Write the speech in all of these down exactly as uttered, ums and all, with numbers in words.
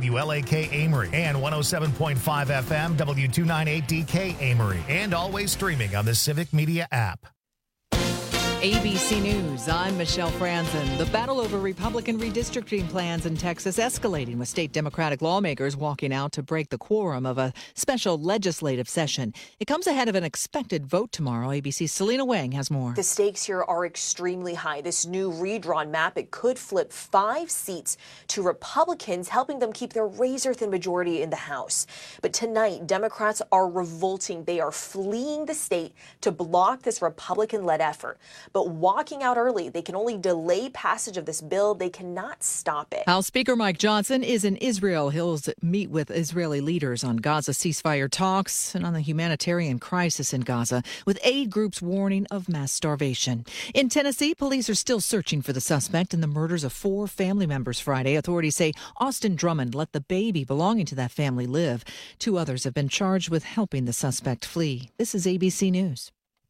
W L A K Amory, and one oh seven point five F M W two ninety-eight D K Amory, and always streaming on the Civic Media app. A B C News, I'm Michelle Franzen. The battle over Republican redistricting plans in Texas escalating, with state Democratic lawmakers walking out to break the quorum of a special legislative session. It comes ahead of an expected vote tomorrow. A B C's Selena Wang has more. The stakes here are extremely high. This new redrawn map, it could flip five seats to Republicans, helping them keep their razor-thin majority in the House. But tonight, Democrats are revolting. They are fleeing the state to block this Republican-led effort. But walking out early, they can only delay passage of this bill. They cannot stop it. House Speaker Mike Johnson is in Israel. He'll meet with Israeli leaders on Gaza ceasefire talks and on the humanitarian crisis in Gaza, with aid groups warning of mass starvation. In Tennessee, police are still searching for the suspect in the murders of four family members Friday. Authorities say Austin Drummond let the baby belonging to that family live. Two others have been charged with helping the suspect flee. This is A B C News.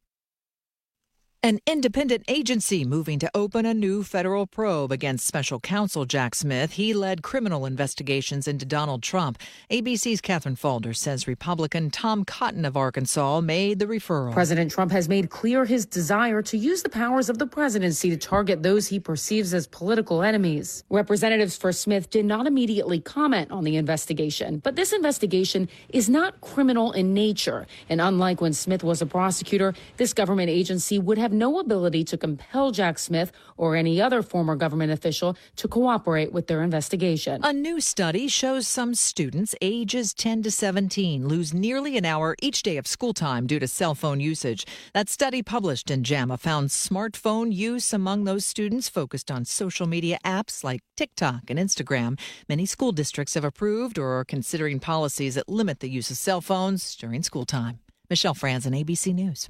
An independent agency moving to open a new federal probe against special counsel Jack Smith. He led criminal investigations into Donald Trump. A B C's Catherine Falder says Republican Tom Cotton of Arkansas made the referral. President Trump has made clear his desire to use the powers of the presidency to target those he perceives as political enemies. Representatives for Smith did not immediately comment on the investigation, but this investigation is not criminal in nature. And unlike when Smith was a prosecutor, this government agency would have no ability to compel Jack Smith or any other former government official to cooperate with their investigation. A new study shows some students ages ten to seventeen lose nearly an hour each day of school time due to cell phone usage. That study, published in JAMA, found smartphone use among those students focused on social media apps like TikTok and Instagram. Many school districts have approved or are considering policies that limit the use of cell phones during school time. Michelle Franzen, A B C News.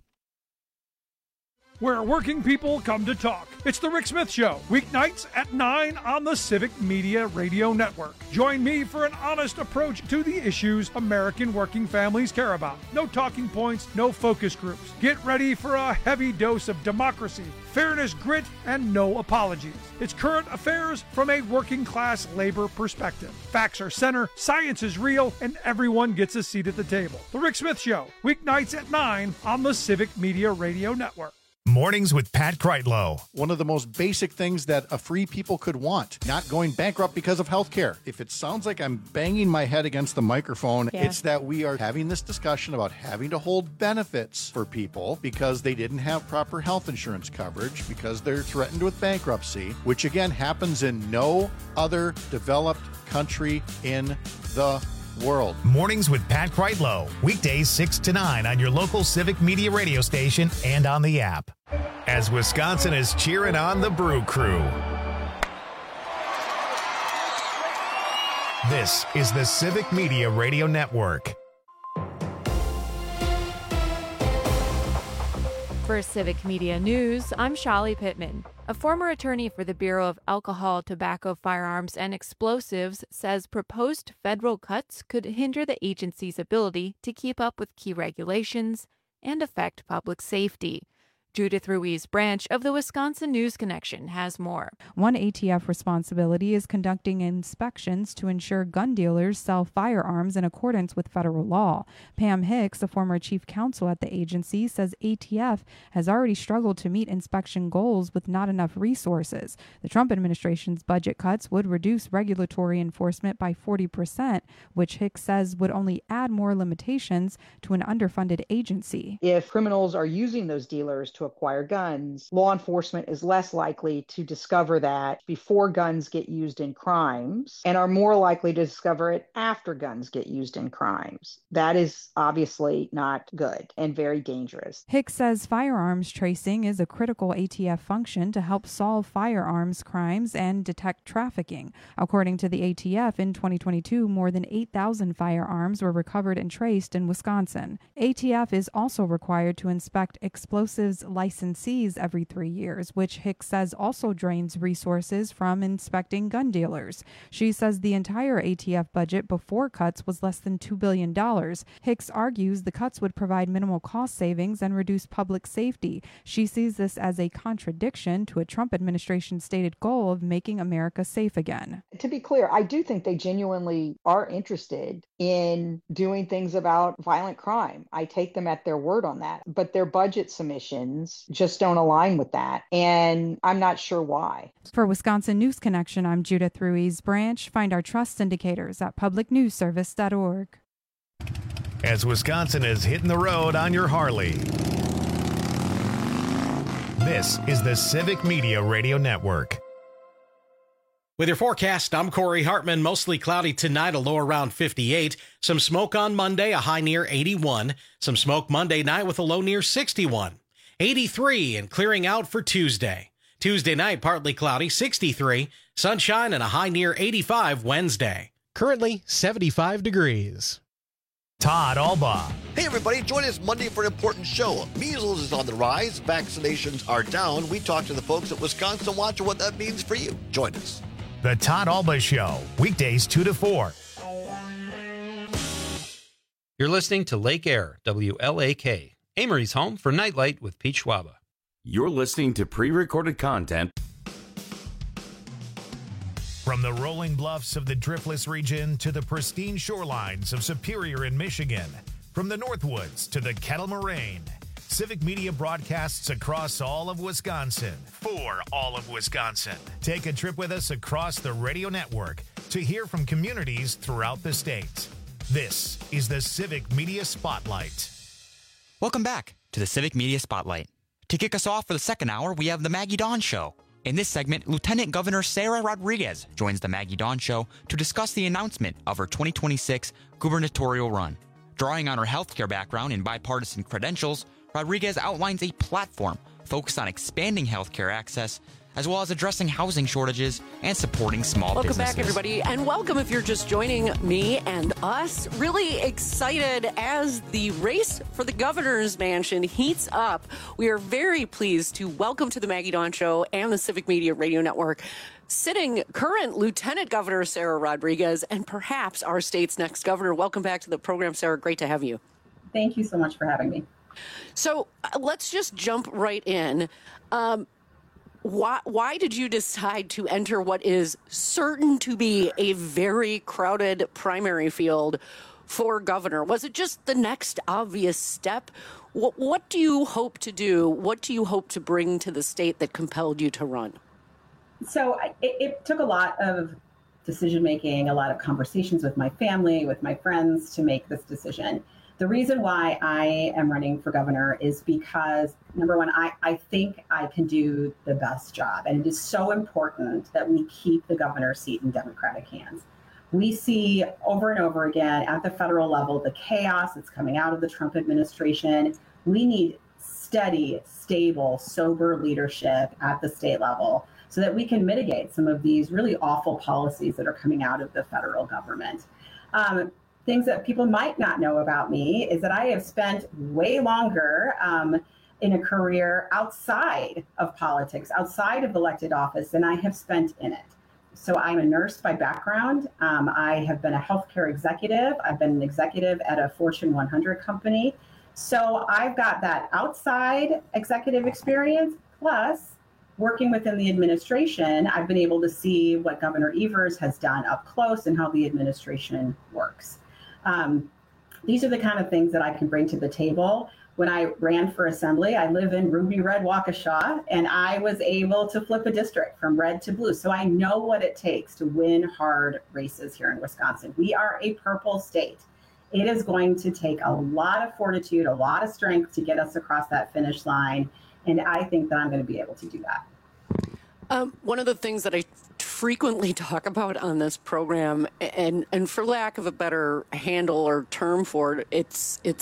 Where working people come to talk. It's the Rick Smith Show, weeknights at nine on the Civic Media Radio Network. Join me for an honest approach to the issues American working families care about. No talking points, no focus groups. Get ready for a heavy dose of democracy, fairness, grit, and no apologies. It's current affairs from a working class labor perspective. Facts are center, science is real, and everyone gets a seat at the table. The Rick Smith Show, weeknights at nine on the Civic Media Radio Network. Mornings with Pat Kreitlow. One of the most basic things that a free people could want, not going bankrupt because of health care. If it sounds like I'm banging my head against the microphone, yeah. It's that we are having this discussion about having to hold benefits for people because they didn't have proper health insurance coverage, because they're threatened with bankruptcy, which again happens in no other developed country in the world. Mornings with Pat Kreitlow. Weekdays six to nine on your local Civic Media radio station and on the app. As Wisconsin is cheering on the Brew Crew. This is the Civic Media Radio Network. For Civic Media News, I'm Shali Pittman. A former attorney for the Bureau of Alcohol, Tobacco, Firearms, and Explosives says proposed federal cuts could hinder the agency's ability to keep up with key regulations and affect public safety. Judith Ruiz Branch of the Wisconsin News Connection has more. One A T F responsibility is conducting inspections to ensure gun dealers sell firearms in accordance with federal law. Pam Hicks, a former chief counsel at the agency, says A T F has already struggled to meet inspection goals with not enough resources. The Trump administration's budget cuts would reduce regulatory enforcement by forty percent, which Hicks says would only add more limitations to an underfunded agency. If criminals are using those dealers to acquire guns, law enforcement is less likely to discover that before guns get used in crimes and are more likely to discover it after guns get used in crimes. That is obviously not good and very dangerous. Hicks says firearms tracing is a critical A T F function to help solve firearms crimes and detect trafficking. According to the A T F, in twenty twenty-two, more than eight thousand firearms were recovered and traced in Wisconsin. A T F is also required to inspect explosives licensees every three years, which Hicks says also drains resources from inspecting gun dealers. She says the entire A T F budget before cuts was less than two billion dollars. Hicks argues the cuts would provide minimal cost savings and reduce public safety. She sees this as a contradiction to a Trump administration stated goal of making America safe again. To be clear, I do think they genuinely are interested in doing things about violent crime. I take them at their word on that, but their budget submissions just don't align with that. And I'm not sure why. For Wisconsin News Connection, I'm Judith Ruiz Branch. Find our trust indicators at public news service dot org. As Wisconsin is hitting the road on your Harley. This is the Civic Media Radio Network. With your forecast, I'm Corey Hartman. Mostly cloudy tonight, a low around fifty-eight. Some smoke on Monday, a high near eighty-one. Some smoke Monday night with a low near sixty-one. eighty-three and clearing out for Tuesday. Tuesday night, partly cloudy, sixty-three. Sunshine and a high near eighty-five Wednesday. Currently seventy-five degrees. Todd Alba. Hey everybody, join us Monday for an important show. Measles is on the rise, vaccinations are down. We talk to the folks at Wisconsin Watch and what that means for you. Join us. The Todd Alba Show, weekdays two to four. You're listening to Lake Air, W L A K, Amory's home for Nightlight with Pete Schwaba. You're listening to pre-recorded content. From the rolling bluffs of the Driftless region to the pristine shorelines of Superior in Michigan, from the Northwoods to the Kettle Moraine, Civic Media broadcasts across all of Wisconsin for all of Wisconsin. Take a trip with us across the radio network to hear from communities throughout the state. This is the Civic Media Spotlight. Welcome back to the Civic Media Spotlight. To kick us off for the second hour, we have the Maggie Dawn Show. In this segment, Lieutenant Governor Sarah Rodriguez joins the Maggie Dawn Show to discuss the announcement of her twenty twenty-six gubernatorial run. Drawing on her healthcare background and bipartisan credentials, Rodriguez outlines a platform focused on expanding healthcare access, as well as addressing housing shortages and supporting small welcome businesses. Welcome back, everybody, and welcome if you're just joining me and us. Really excited as the race for the governor's mansion heats up. We are very pleased to welcome to the Maggie Dawn Show and the Civic Media Radio Network sitting current Lieutenant Governor Sarah Rodriguez and perhaps our state's next governor. Welcome back to the program, Sarah. Great to have you. Thank you so much for having me. So uh, let's just jump right in. Um, Why, why did you decide to enter what is certain to be a very crowded primary field for governor? Was it just the next obvious step? What, what do you hope to do? What do you hope to bring to the state that compelled you to run? So it, it took a lot of decision making, a lot of conversations with my family, with my friends to make this decision. The reason why I am running for governor is because, number one, I, I think I can do the best job. And it is so important that we keep the governor's seat in Democratic hands. We see over and over again at the federal level the chaos that's coming out of the Trump administration. We need steady, stable, sober leadership at the state level so that we can mitigate some of these really awful policies that are coming out of the federal government. Um, Things that people might not know about me is that I have spent way longer um, in a career outside of politics, outside of elected office, than I have spent in it. So I'm a nurse by background. Um, I have been a healthcare executive. I've been an executive at a Fortune one hundred company. So I've got that outside executive experience, plus working within the administration, I've been able to see what Governor Evers has done up close and how the administration works. Um, these are the kind of things that I can bring to the table. When I ran for assembly, I live in Ruby Red Waukesha, and I was able to flip a district from red to blue. So I know what it takes to win hard races here in Wisconsin. We are a purple state. It is going to take a lot of fortitude, a lot of strength to get us across that finish line. And I think that I'm going to be able to do that. Um, one of the things that I frequently talk about on this program, and and for lack of a better handle or term for it, it's it's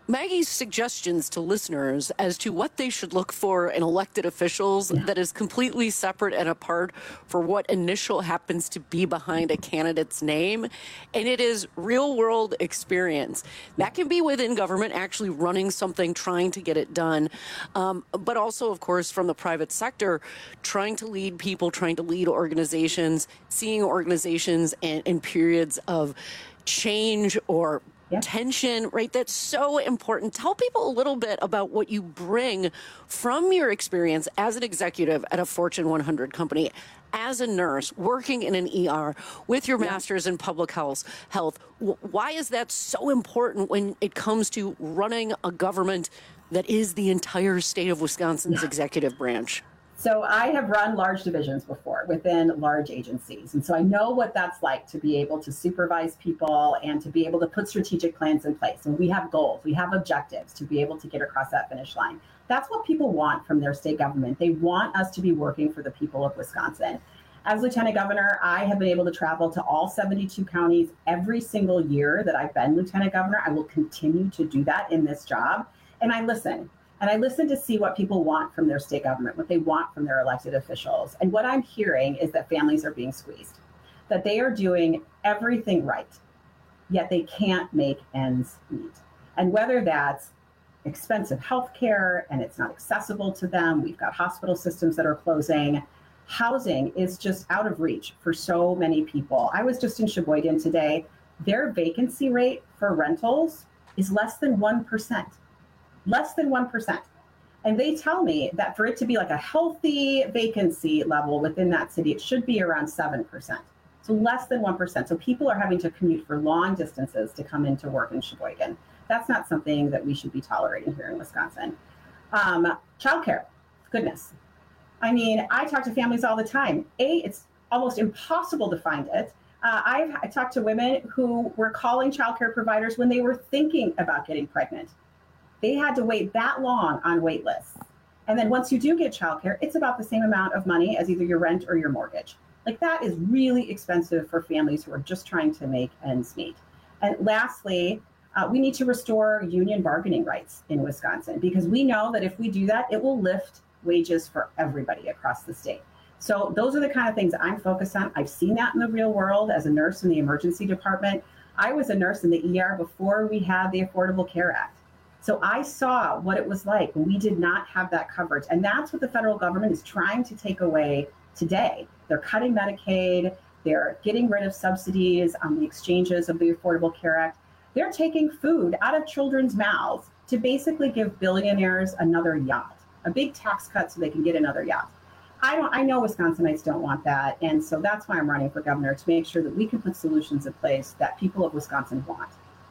Maggie's suggestions to listeners as to what they should look for in elected officials yeah. that is completely separate and apart for what initial happens to be behind a candidate's name. And it is real world experience. That can be within government, actually running something, trying to get it done. Um, but also, of course, from the private sector, trying to lead people, trying to lead organizations, seeing organizations in, in periods of change or Yeah. tension, right? That's so important. Tell people a little bit about what you bring from your experience as an executive at a Fortune one hundred company, as a nurse, working in an E R, with your yeah. master's in public health. Health. Why is that so important when it comes to running a government that is the entire state of Wisconsin's yeah. executive branch? So I have run large divisions before within large agencies. And so I know what that's like to be able to supervise people and to be able to put strategic plans in place. And we have goals, we have objectives to be able to get across that finish line. That's what people want from their state government. They want us to be working for the people of Wisconsin. As Lieutenant Governor, I have been able to travel to all seventy-two counties every single year that I've been Lieutenant Governor. I will continue to do that in this job. And I listen. And I listen to see what people want from their state government, what they want from their elected officials. And what I'm hearing is that families are being squeezed, that they are doing everything right, yet they can't make ends meet. And whether that's expensive health care and it's not accessible to them, we've got hospital systems that are closing, housing is just out of reach for so many people. I was just in Sheboygan today. Their vacancy rate for rentals is less than one percent. Less than one percent. And they tell me that for it to be like a healthy vacancy level within that city, it should be around seven percent. So less than one percent. So people are having to commute for long distances to come into work in Sheboygan. That's not something that we should be tolerating here in Wisconsin. Um, childcare, goodness. I mean, I talk to families all the time. A, it's almost impossible to find it. Uh, I've I talked to women who were calling childcare providers when they were thinking about getting pregnant. They had to wait that long on wait lists. And then once you do get childcare, it's about the same amount of money as either your rent or your mortgage. Like that is really expensive for families who are just trying to make ends meet. And lastly, uh, we need to restore union bargaining rights in Wisconsin, because we know that if we do that, it will lift wages for everybody across the state. So those are the kind of things I'm focused on. I've seen that in the real world as a nurse in the emergency department. I was a nurse in the E R before we had the Affordable Care Act. So I saw what it was like when we did not have that coverage. And that's what the federal government is trying to take away today. They're cutting Medicaid. They're getting rid of subsidies on the exchanges of the Affordable Care Act. They're taking food out of children's mouths to basically give billionaires another yacht, a big tax cut so they can get another yacht. I don't. I know Wisconsinites don't want that. And so that's why I'm running for governor, to make sure that we can put solutions in place that people of Wisconsin want.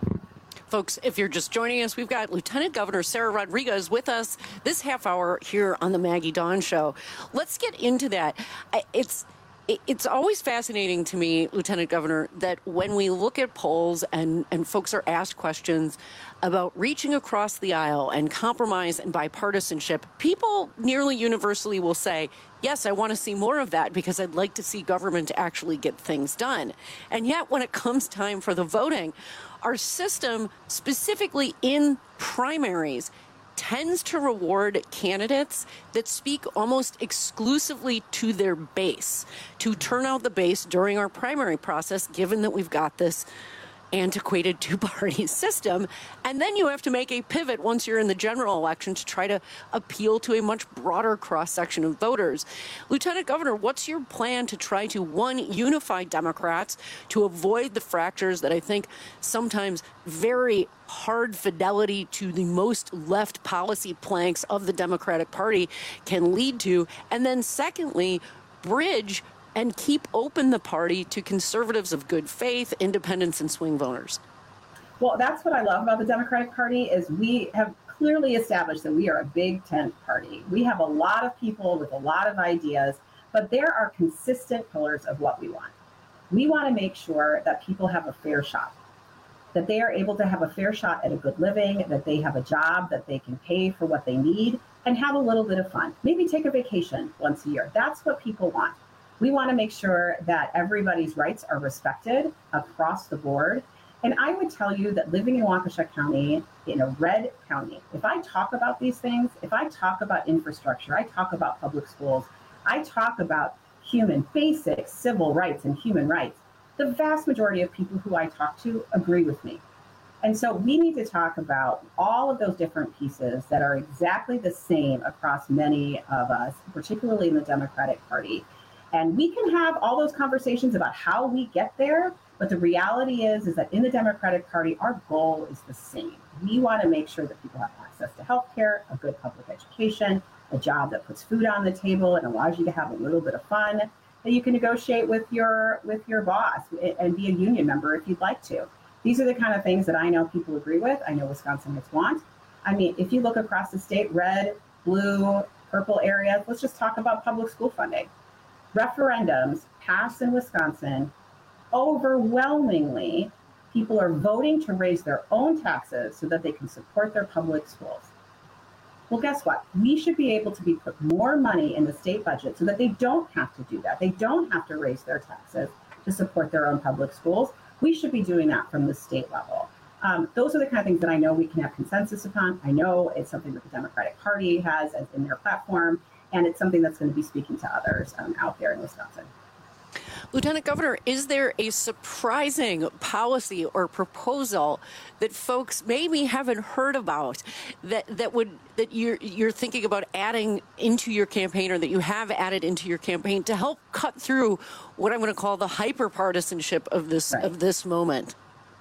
Folks, if you're just joining us, we've got Lieutenant Governor Sarah Rodriguez with us this half hour here on the Maggie Dawn Show. Let's get into that. It's it's always fascinating to me, Lieutenant Governor, that when we look at polls and, and folks are asked questions about reaching across the aisle and compromise and bipartisanship, people nearly universally will say, yes, I want to see more of that because I'd like to see government actually get things done. And yet when it comes time for the voting, our system, specifically in primaries, tends to reward candidates that speak almost exclusively to their base, to turn out the base during our primary process, given that we've got this antiquated two-party system. And then you have to make a pivot once you're in the general election to try to appeal to a much broader cross-section of voters. Lieutenant Governor, what's your plan to try to, one, unify Democrats, to avoid the fractures that I think sometimes very hard fidelity to the most left policy planks of the Democratic Party can lead to, and then secondly, bridge and keep open the party to conservatives of good faith, independents, and swing voters? Well, that's what I love about the Democratic Party is we have clearly established that we are a big tent party. We have a lot of people with a lot of ideas, but there are consistent pillars of what we want. We want to make sure that people have a fair shot, that they are able to have a fair shot at a good living, that they have a job, that they can pay for what they need, and have a little bit of fun. Maybe take a vacation once a year. That's what people want. We want to make sure that everybody's rights are respected across the board. And I would tell you that living in Waukesha County, in a red county, if I talk about these things, if I talk about infrastructure, I talk about public schools, I talk about human basic civil rights and human rights, the vast majority of people who I talk to agree with me. And so we need to talk about all of those different pieces that are exactly the same across many of us, particularly in the Democratic Party. And we can have all those conversations about how we get there, but the reality is, is that in the Democratic Party, our goal is the same. We want to make sure that people have access to healthcare, a good public education, a job that puts food on the table and allows you to have a little bit of fun, that you can negotiate with your with your boss and be a union member if you'd like to. These are the kind of things that I know people agree with. I know Wisconsinites want. I mean, if you look across the state, red, blue, purple areas, let's just talk about public school funding. Referendums pass in Wisconsin. Overwhelmingly, people are voting to raise their own taxes so that they can support their public schools. Well, guess what? We should be able to be put more money in the state budget so that they don't have to do that. They don't have to raise their taxes to support their own public schools. We should be doing that from the state level. Um, those are the kind of things that I know we can have consensus upon. I know it's something that the Democratic Party has as in their platform, and it's something that's going to be speaking to others um, out there in Wisconsin. Lieutenant Governor, is there a surprising policy or proposal that folks maybe haven't heard about that, that would that you're you're thinking about adding into your campaign, or that you have added into your campaign to help cut through what I'm going to call the hyper-partisanship of this right. of this moment?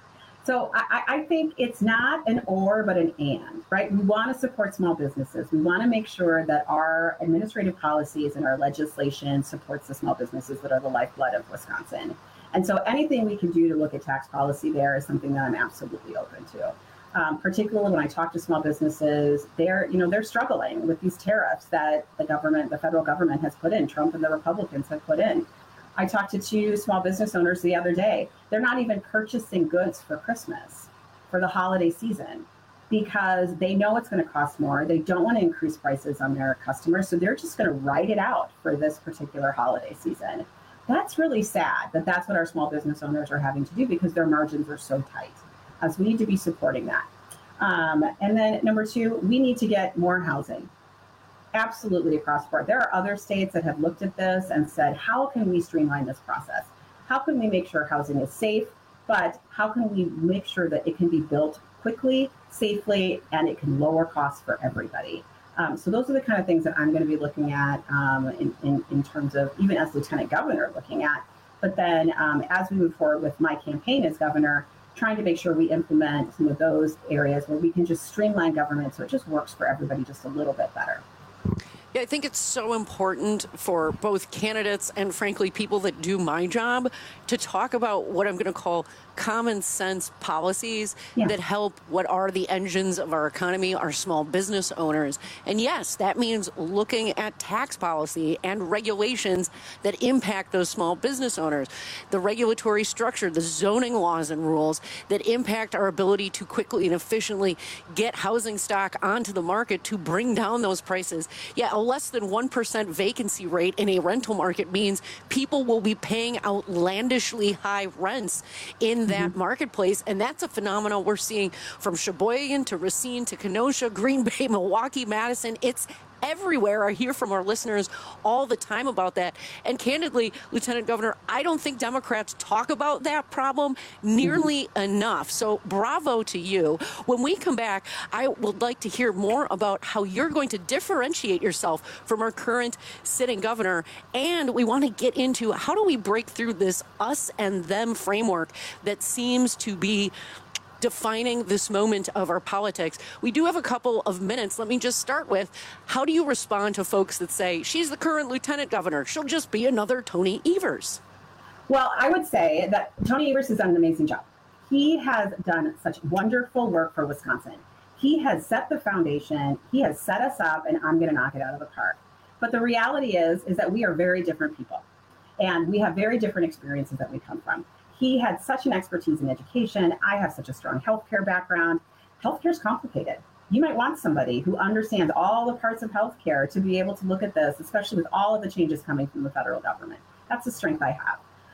So I, I think it's not an or, but an and, right? We want to support small businesses. We want to make sure that our administrative policies and our legislation supports the small businesses that are the lifeblood of Wisconsin. And so anything we can do to look at tax policy there is something that I'm absolutely open to. Um, particularly when I talk to small businesses, they're, you know, they're struggling with these tariffs that the government, the federal government has put in, Trump and the Republicans have put in. I talked to two small business owners the other day. They're not even purchasing goods for Christmas, for the holiday season, because they know it's going to cost more. They don't want to increase prices on their customers, so they're just going to write it out for this particular holiday season. That's really sad that that's what our small business owners are having to do, because their margins are so tight. Uh, so we need to be supporting that. Um, and then number two, we need to get more housing. Absolutely across the board. There are other states that have looked at this and said, how can we streamline this process? How can we make sure housing is safe, but how can we make sure that it can be built quickly, safely, and it can lower costs for everybody? Um, so those are the kind of things that I'm going to be looking at um, in, in, in terms of, even as Lieutenant Governor, looking at. But then um, as we move forward with my campaign as governor, trying to make sure we implement some of those areas where we can just streamline government so it just works for everybody just a little bit better. Yeah, I think it's so important for both candidates and, frankly, people that do my job to talk about what I'm going to call common sense policies yeah. that help what are the engines of our economy, our small business owners. And yes, that means looking at tax policy and regulations that impact those small business owners, the regulatory structure, the zoning laws and rules that impact our ability to quickly and efficiently get housing stock onto the market to bring down those prices. Yeah, a less than one percent vacancy rate in a rental market means people will be paying outlandishly high rents in that mm-hmm. marketplace. And that's a phenomenon we're seeing from Sheboygan to Racine to Kenosha, Green Bay, Milwaukee, Madison. It's everywhere. I hear from our listeners all the time about that. And candidly, Lieutenant Governor, I don't think Democrats talk about that problem nearly mm-hmm. enough. So bravo to you. When we come back, I would like to hear more about how you're going to differentiate yourself from our current sitting governor. And we want to get into how do we break through this us and them framework that seems to be defining this moment of our politics. We do have a couple of minutes. Let me just start with, how do you respond to folks that say, she's the current lieutenant governor, she'll just be another Tony Evers? Well, I would say that Tony Evers has done an amazing job. He has done such wonderful work for Wisconsin. He has set the foundation. He has set us up, and I'm going to knock it out of the park. But the reality is, is that we are very different people, and we have very different experiences that we come from. He had such an expertise in education. I have such a strong healthcare background. Healthcare is complicated. You might want somebody who understands all the parts of healthcare to be able to look at this, especially with all of the changes coming from the federal government. That's the strength I have.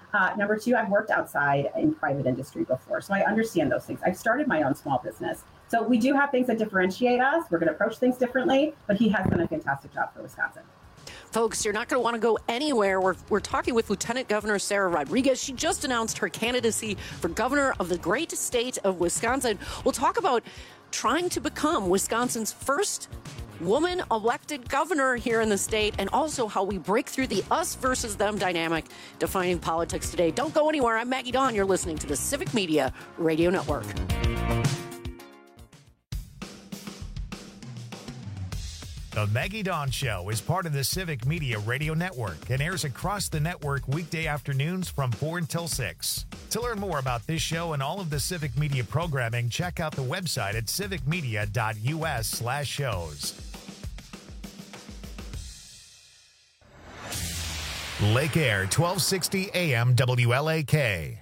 Uh, number two, I've worked outside in private industry before, so I understand those things. I've started my own small business. So we do have things that differentiate us. We're going to approach things differently, but he has done a fantastic job for Wisconsin. Folks, you're not going to want to go anywhere. We're, we're talking with Lieutenant Governor Sarah Rodriguez. She just announced her candidacy for governor of the great state of Wisconsin. We'll talk about trying to become Wisconsin's first woman elected governor here in the state, and also how we break through the us versus them dynamic defining politics today. Don't go anywhere. I'm Maggie Dawn. You're listening to the Civic Media Radio Network. The Maggie Dawn Show is part of the Civic Media Radio Network and airs across the network weekday afternoons from four until six. To learn more about this show and all of the Civic Media programming, check out the website at civicmedia.us slash shows. Lake Air, twelve sixty A M W L A K.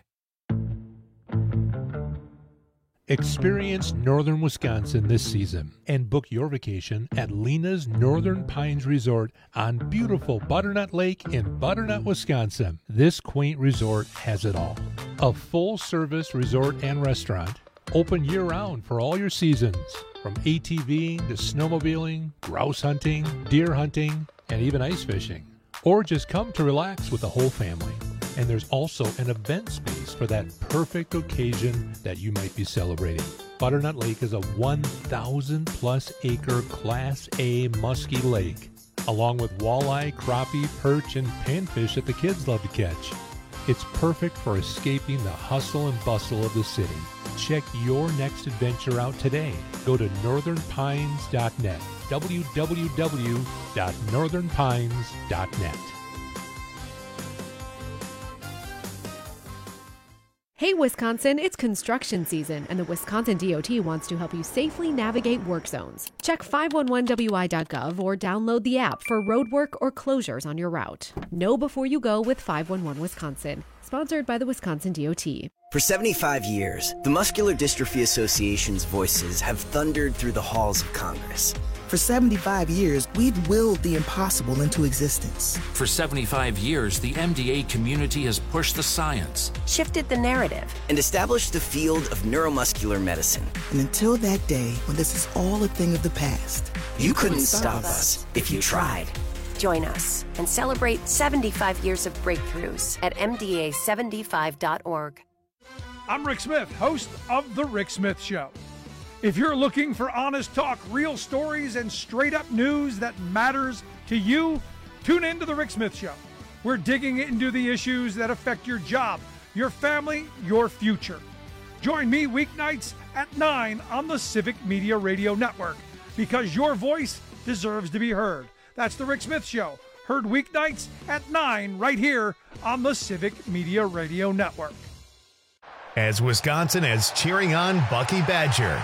Experience northern Wisconsin this season and book your vacation at Lena's Northern Pines Resort on beautiful Butternut Lake in Butternut, Wisconsin. This quaint resort has it all. A full-service resort and restaurant, open year-round for all your seasons, from ATVing to snowmobiling, grouse hunting, deer hunting, and even ice fishing. Or just come to relax with the whole family. And there's also an event space for that perfect occasion that you might be celebrating. Butternut Lake is a one thousand plus acre Class A musky lake, along with walleye, crappie, perch, and panfish that the kids love to catch. It's perfect for escaping the hustle and bustle of the city. Check your next adventure out today. Go to northern pines dot net, w w w dot northern pines dot net. Hey Wisconsin, it's construction season, and the Wisconsin D O T wants to help you safely navigate work zones. Check five one one W I dot gov or download the app for road work or closures on your route. Know before you go with five one one Wisconsin, sponsored by the Wisconsin D O T. For seventy-five years, the Muscular Dystrophy Association's voices have thundered through the halls of Congress. For seventy-five years, we've willed the impossible into existence. For seventy-five years, the M D A community has pushed the science, shifted the narrative, and established the field of neuromuscular medicine. And until that day when this is all a thing of the past, you, you couldn't, couldn't stop us if you tried. Join us and celebrate seventy-five years of breakthroughs at m d a seventy-five dot org. I'm Rick Smith, host of The Rick Smith Show. If you're looking for honest talk, real stories, and straight-up news that matters to you, tune in to The Rick Smith Show. We're digging into the issues that affect your job, your family, your future. Join me weeknights at nine on the Civic Media Radio Network, because your voice deserves to be heard. That's The Rick Smith Show, heard weeknights at nine right here on the Civic Media Radio Network. As Wisconsin is cheering on Bucky Badger,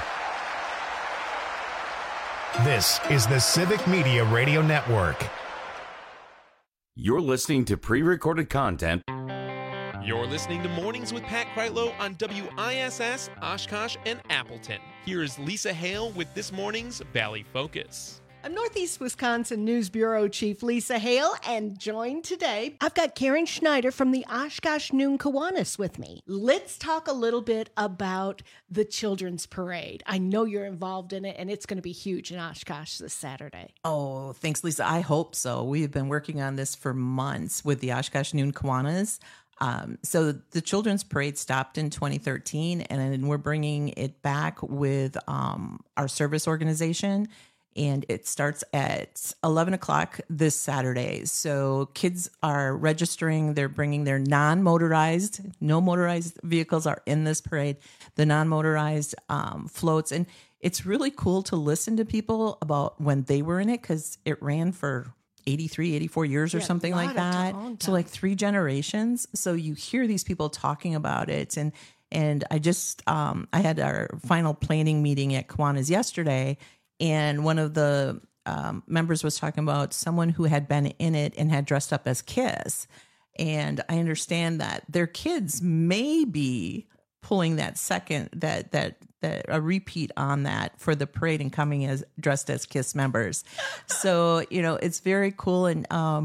this is the Civic Media Radio Network. You're listening to pre-recorded content. You're listening to Mornings with Pat Kreitlow on W I S S, Oshkosh, and Appleton. Here is Lisa Hale with this morning's Valley Focus. I'm Northeast Wisconsin News Bureau Chief Lisa Hale, and joined today, I've got Karen Schneider from the Oshkosh Noon Kiwanis with me. Let's talk a little bit about the Children's Parade. I know you're involved in it, and it's going to be huge in Oshkosh this Saturday. Oh, thanks, Lisa. I hope so. We have been working on this for months with the Oshkosh Noon Kiwanis. Um, so the Children's Parade stopped in twenty thirteen, and we're bringing it back with um, our service organization. And it starts at eleven o'clock this Saturday. So kids are registering. They're bringing their non-motorized, no motorized vehicles are in this parade, the non-motorized um, floats. And it's really cool to listen to people about when they were in it, because it ran for eighty-three, eighty-four years or yeah, something like that. So like three generations. So you hear these people talking about it. And and I just, um, I had our final planning meeting at Kiwanis yesterday. And one of the um, members was talking about someone who had been in it and had dressed up as Kiss. And I understand that their kids may be pulling that second, that that that a repeat on that for the parade and coming as dressed as Kiss members. So, you know, it's very cool. And um,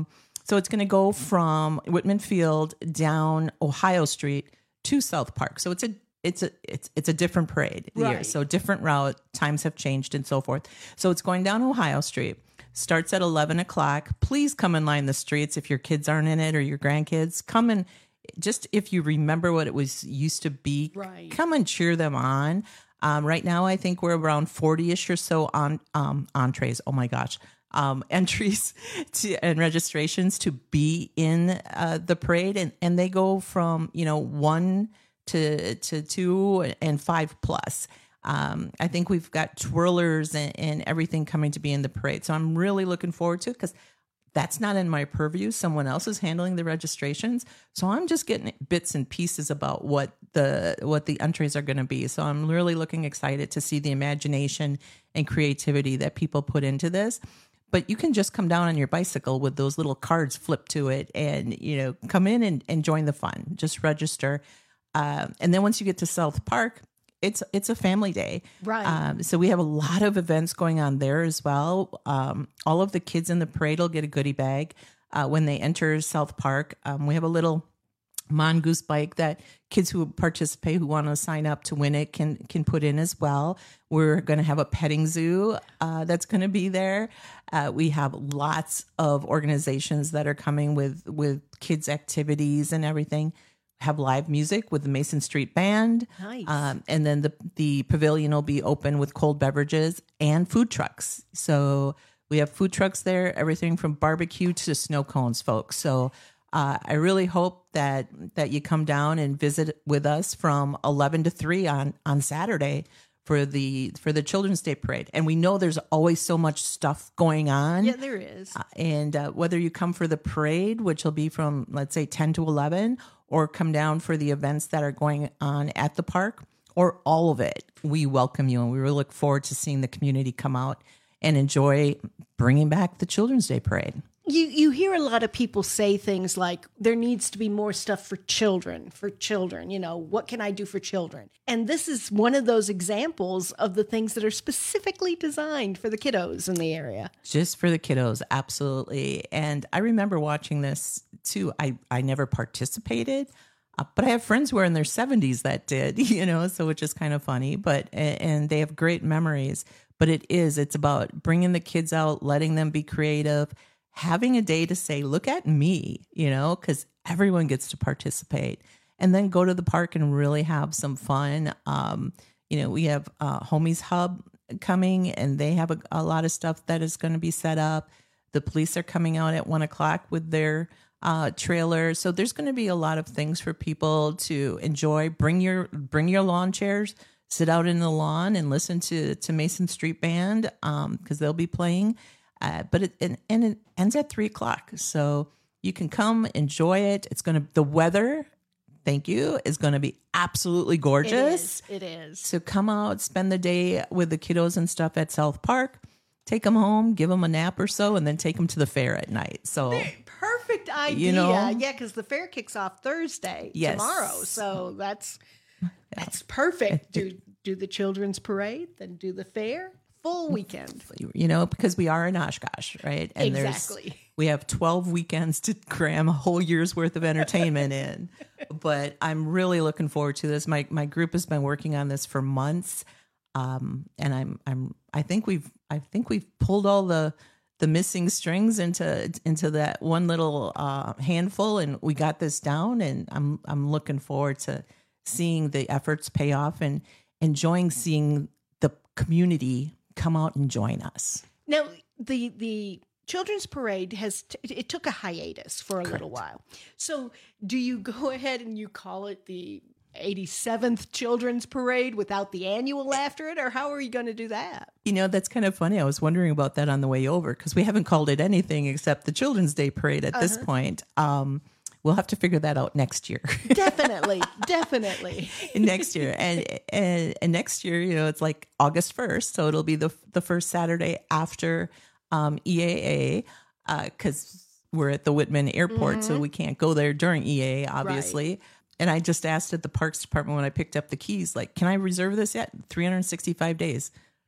So it's going to go from Whitman Field down Ohio Street to South Park. So it's a it's a it's it's a different parade Right. here. So different route, times have changed and so forth. So it's going down Ohio Street. Starts at eleven o'clock. Please come and line the streets if your kids aren't in it or your grandkids. Come and just if you remember what it was used to be, Right. come and cheer them on. Um, right now, I think we're around forty-ish or so on um, entrees. Oh my gosh. Um, entries to, and registrations to be in uh, the parade. And, and they go from, you know, one to, to two and five plus. Um, I think we've got twirlers and, and everything coming to be in the parade. So I'm really looking forward to it because that's not in my purview. Someone else is handling the registrations. So I'm just getting bits and pieces about what the what the entries are going to be. So I'm really looking excited to see the imagination and creativity that people put into this. But you can just come down on your bicycle with those little cards flipped to it and, you know, come in and, and join the fun. Just register. Uh, and then once you get to South Park, it's it's a family day. Right. Um, so we have a lot of events going on there as well. Um, all of the kids in the parade will get a goodie bag uh, when they enter South Park. Um, we have a little mongoose bike that kids who participate, who want to sign up to win it, can can put in as well. We're going to have a petting zoo uh, that's going to be there. Uh, we have lots of organizations that are coming with with kids activities and everything. Have live music with the Mason Street Band. Nice. Um, and then the, the pavilion will be open with cold beverages and food trucks. So we have food trucks there, everything from barbecue to snow cones, folks. So uh, I really hope that that you come down and visit with us from eleven to three on, on Saturday for the for the Children's Day Parade. And we know there's always so much stuff going on. Yeah, there is. Uh, and uh, whether you come for the parade, which will be from, let's say, ten to eleven, or come down for the events that are going on at the park, or all of it, we welcome you. And we really look forward to seeing the community come out and enjoy bringing back the Children's Day Parade. You you hear a lot of people say things like there needs to be more stuff for children, for children, you know, what can I do for children? And this is one of those examples of the things that are specifically designed for the kiddos in the area. Just for the kiddos, absolutely. And I remember watching this too. I, I never participated, uh, but I have friends who are in their seventies that did, you know, so which is kind of funny, but, and they have great memories. But it is, it's about bringing the kids out, letting them be creative, having a day to say, look at me, you know, because everyone gets to participate, and then go to the park and really have some fun. Um, you know, we have uh, Homies Hub coming, and they have a, a lot of stuff that is going to be set up. The police are coming out at one o'clock with their uh, trailer. So there's going to be a lot of things for people to enjoy. Bring your, bring your lawn chairs, sit out in the lawn and listen to, to Mason Street Band, um, cause they'll be playing. Uh, but it and, and it ends at three o'clock, so you can come enjoy it. It's gonna the weather, thank you, is gonna be absolutely gorgeous. It is. It is. So come out, spend the day with the kiddos and stuff at South Park. Take them home, give them a nap or so, and then take them to the fair at night. So perfect idea. You know, yeah, because the fair kicks off Thursday Yes. tomorrow, so that's that's perfect. Do do the children's parade, then do the fair. Full weekend. You know, because we are in Oshkosh, right? And Exactly. there's we have twelve weekends to cram a whole year's worth of entertainment in. But I'm really looking forward to this. My my group has been working on this for months. Um, and I'm I'm I think we've I think we've pulled all the the missing strings into into that one little uh, handful, and we got this down, and I'm I'm looking forward to seeing the efforts pay off and enjoying seeing the community come out and join us. Now, the the children's parade has t- it took a hiatus for a Correct. little while. So, do you go ahead and you call it the eighty-seventh children's parade without the annual after it, or how are you going to do that? You know, that's kind of funny. I was wondering about that on the way over because we haven't called it anything except the Children's Day Parade at uh-huh. this point. Um, we'll have to figure that out next year. Definitely, definitely. next year. And, and and next year, you know, it's like August first. So it'll be the the first Saturday after um, E A A because uh, we're at the Whitman Airport, mm-hmm. so we can't go there during E A A, obviously. Right. And I just asked at the Parks Department when I picked up the keys, like, can I reserve this yet? three hundred sixty-five days.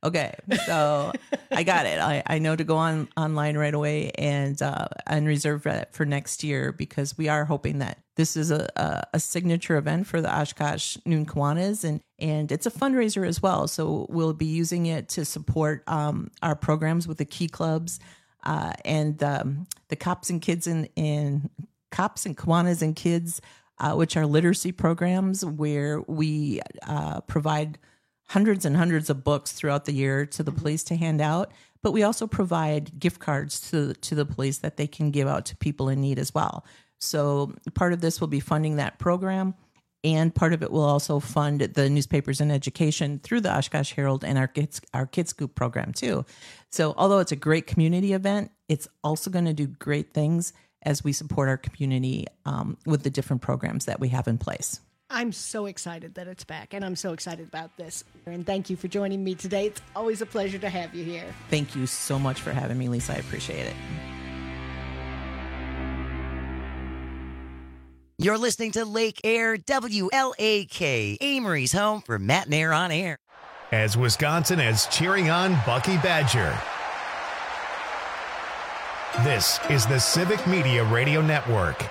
Okay, so I got it. I, I know to go on online right away and uh, and reserve that for next year, because we are hoping that this is a, a, a signature event for the Oshkosh Noon Kiwanis, and and it's a fundraiser as well. So we'll be using it to support um, our programs with the Key Clubs uh, and um, the Cops and Kids and in Cops and Kiwanis and Kids, uh, which are literacy programs where we uh, provide hundreds and hundreds of books throughout the year to the police to hand out, but we also provide gift cards to to the police that they can give out to people in need as well. So part of this will be funding that program, and part of it will also fund the newspapers and education through the Oshkosh Herald and our Kids, our Kids Scoop program too. So although it's a great community event, it's also going to do great things as we support our community um, with the different programs that we have in place. I'm so excited that it's back, and I'm so excited about this. And thank you for joining me today. It's always a pleasure to have you here. Thank you so much for having me, Lisa. I appreciate it. You're listening to Lake Air, W L A K, Amory's home for Matt and Air on Air. As Wisconsin is cheering on Bucky Badger. This is the Civic Media Radio Network.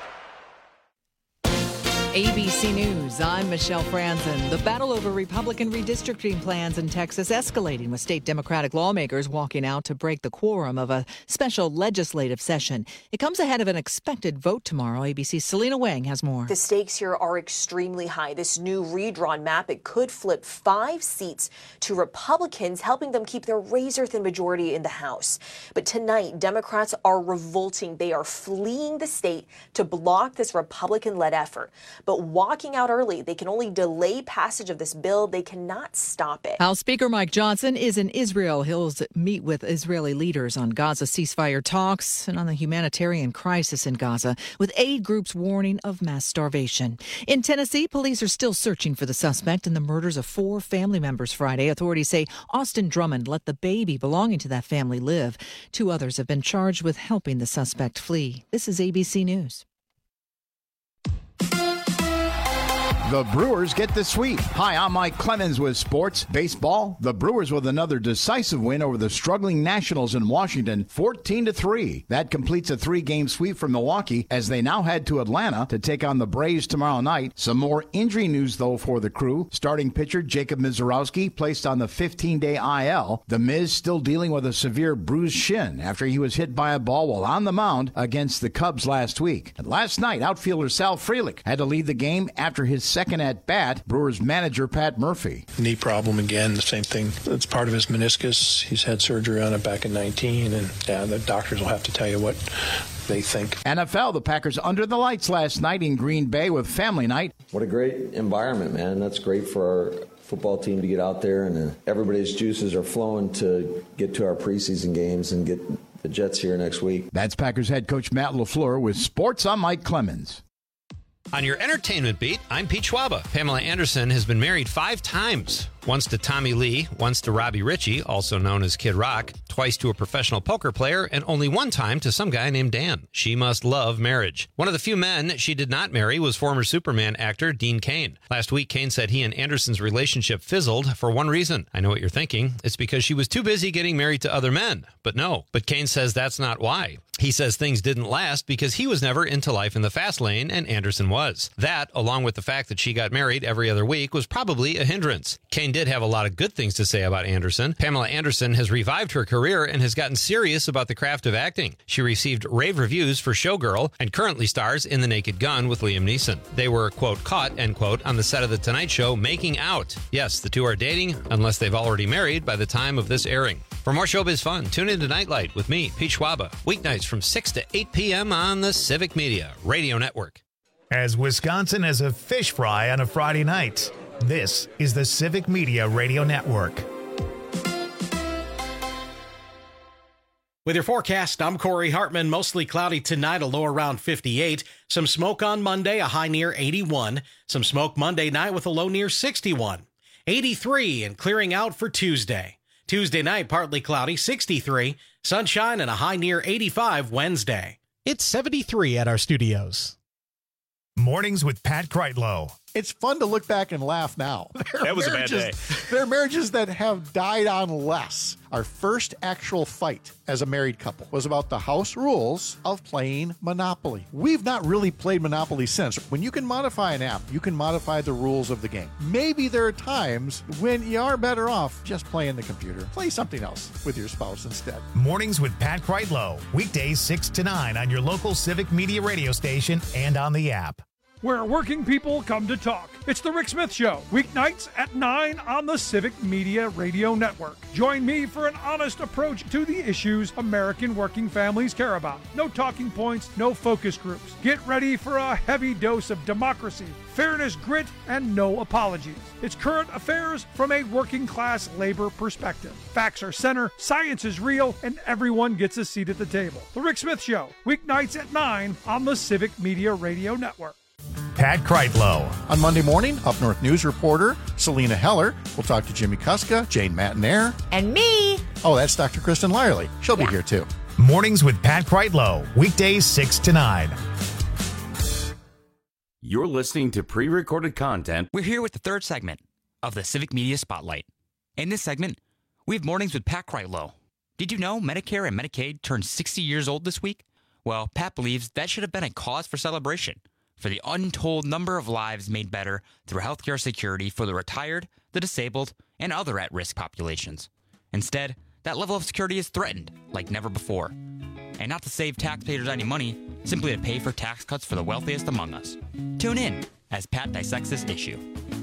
A B C News, I'm Michelle Franzen. The battle over Republican redistricting plans in Texas escalating, with state Democratic lawmakers walking out to break the quorum of a special legislative session. It comes ahead of an expected vote tomorrow. A B C's Selena Wang has more. The stakes here are extremely high. This new redrawn map, it could flip five seats to Republicans, helping them keep their razor-thin majority in the House. But tonight, Democrats are revolting. They are fleeing the state to block this Republican-led effort. But walking out early, they can only delay passage of this bill. They cannot stop it. House Speaker Mike Johnson is in Israel. He'll meet with Israeli leaders on Gaza ceasefire talks and on the humanitarian crisis in Gaza, with aid groups warning of mass starvation. In Tennessee, police are still searching for the suspect in the murders of four family members Friday. Authorities say Austin Drummond let the baby belonging to that family live. Two others have been charged with helping the suspect flee. This is A B C News. The Brewers get the sweep. Hi, I'm Mike Clemens with Sports Baseball. The Brewers with another decisive win over the struggling Nationals in Washington, fourteen to three. That completes a three-game sweep for Milwaukee as they now head to Atlanta to take on the Braves tomorrow night. Some more injury news, though, for the Crew. Starting pitcher Jacob Mizorowski placed on the fifteen-day I L. The Miz still dealing with a severe bruised shin after he was hit by a ball while on the mound against the Cubs last week. And last night, outfielder Sal Frelick had to leave the game after his second at bat. Brewers manager Pat Murphy. Knee problem again, the same thing. It's part of his meniscus. He's had surgery on it back in nineteen, and yeah, the doctors will have to tell you what they think. N F L, the Packers under the lights last night in Green Bay with family night. What a great environment, man. That's great for our football team to get out there, and uh, everybody's juices are flowing to get to our preseason games and get the Jets here next week. That's Packers head coach Matt LaFleur with Sports. I'm Mike Clemens. On your entertainment beat, I'm Pete Schwaba. Pamela Anderson has been married five times. Once to Tommy Lee, once to Robbie Ritchie, also known as Kid Rock, twice to a professional poker player, and only one time to some guy named Dan. She must love marriage. One of the few men she did not marry was former Superman actor Dean Cain. Last week, Cain said he and Anderson's relationship fizzled for one reason. I know what you're thinking. It's because she was too busy getting married to other men. But no. But Cain says that's not why. He says things didn't last because he was never into life in the fast lane and Anderson was. That, along with the fact that she got married every other week, was probably a hindrance. Cain did have a lot of good things to say about Anderson. Pamela Anderson has revived her career and has gotten serious about the craft of acting. She received rave reviews for Showgirl and currently stars in The Naked Gun with Liam Neeson. They were, quote, caught, end quote, on the set of The Tonight Show making out. Yes, the two are dating, unless they've already married by the time of this airing. For more showbiz fun, tune in to Nightlight with me, Pete Schwaba, weeknights from six to eight p.m. on the Civic Media Radio Network. As Wisconsin has a fish fry on a Friday night, this is the Civic Media Radio Network. With your forecast, I'm Corey Hartman. Mostly cloudy tonight, a low around fifty-eight. Some smoke on Monday, a high near eighty-one. Some smoke Monday night with a low near sixty-one. eighty-three and clearing out for Tuesday. Tuesday night, partly cloudy, sixty-three. Sunshine and a high near eighty-five Wednesday. It's seventy-three at our studios. Mornings with Pat Kreitlow It's fun to look back and laugh now. That was a bad day. There are marriages that have died on less. Our first actual fight as a married couple was about the house rules of playing Monopoly. We've not really played Monopoly since. When you can modify an app, you can modify the rules of the game. Maybe there are times when you are better off just playing the computer. Play something else with your spouse instead. Mornings with Pat Kreitlow. Weekdays six to nine on your local Civic Media radio station and on the app. Where working people come to talk. It's the Rick Smith Show, weeknights at nine on the Civic Media Radio Network. Join me for an honest approach to the issues American working families care about. No talking points, no focus groups. Get ready for a heavy dose of democracy, fairness, grit, and no apologies. It's current affairs from a working class labor perspective. Facts are center, science is real, and everyone gets a seat at the table. The Rick Smith Show, weeknights at nine on the Civic Media Radio Network. Pat Kreitlow. On Monday morning, Up North News reporter Selena Heller will talk to Jimmy Kuska, Jane Matanair. And me. Oh, that's Doctor Kristen Lyerly. She'll yeah. be here too. Mornings with Pat Kreitlow. Weekdays six to nine. You're listening to pre-recorded content. We're here with the third segment of the Civic Media Spotlight. In this segment, we have Mornings with Pat Kreitlow. Did you know Medicare and Medicaid turned sixty years old this week? Well, Pat believes that should have been a cause for celebration for the untold number of lives made better through healthcare security for the retired, the disabled, and other at-risk populations. Instead, that level of security is threatened like never before. And not to save taxpayers any money, simply to pay for tax cuts for the wealthiest among us. Tune in as Pat dissects this issue.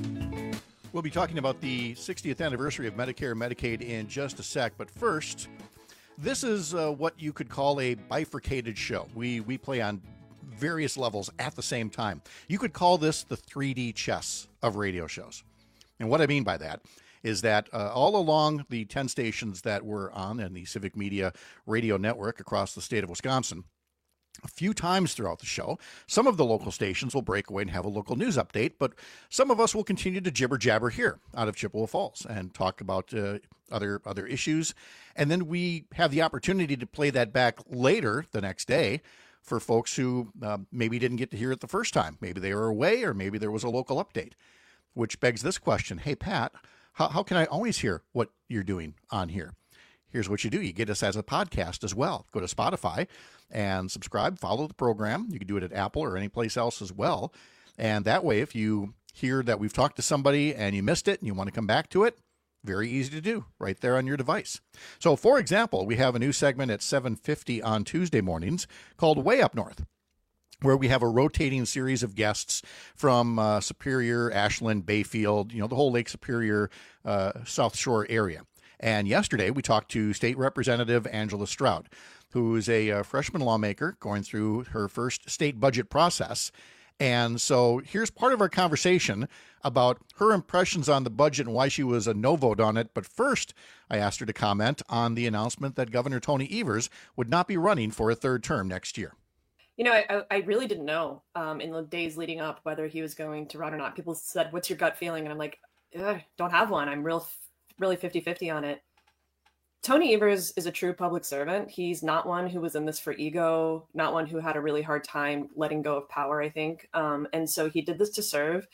We'll be talking about the sixtieth anniversary of Medicare and Medicaid in just a sec, but first, this is uh, what you could call a bifurcated show. We we play on various levels at the same time. You could call this the three D chess of radio shows. And what I mean by that is that uh, all along the ten stations that we're on in the Civic Media Radio Network across the state of Wisconsin, a few times throughout the show, some of the local stations will break away and have a local news update, but some of us will continue to jibber jabber here out of Chippewa Falls and talk about uh, other other issues. And then we have the opportunity to play that back later the next day for folks who uh, maybe didn't get to hear it the first time. Maybe they were away, or maybe there was a local update, which begs this question. Hey, Pat, how, how can I always hear what you're doing on here? Here's what you do. You get us as a podcast as well. Go to Spotify and subscribe, follow the program. You can do it at Apple or any place else as well. And that way, if you hear that we've talked to somebody and you missed it and you want to come back to it, very easy to do right there on your device. So, for example, we have a new segment at seven fifty on Tuesday mornings called Way Up North, where we have a rotating series of guests from uh, Superior, Ashland, Bayfield, you know, the whole Lake Superior, uh, South Shore area. And yesterday we talked to State Representative Angela Stroud, who is a uh, freshman lawmaker going through her first state budget process. And so here's part of our conversation about her impressions on the budget and why she was a no vote on it. But first, I asked her to comment on the announcement that Governor Tony Evers would not be running for a third term next year. You know, I, I really didn't know um, in the days leading up whether he was going to run or not. People said, what's your gut feeling? And I'm like, don't have one. I'm real, really fifty-fifty on it. Tony Evers is a true public servant. He's not one who was in this for ego, not one who had a really hard time letting go of power, I think. Um, and so he did this to serve.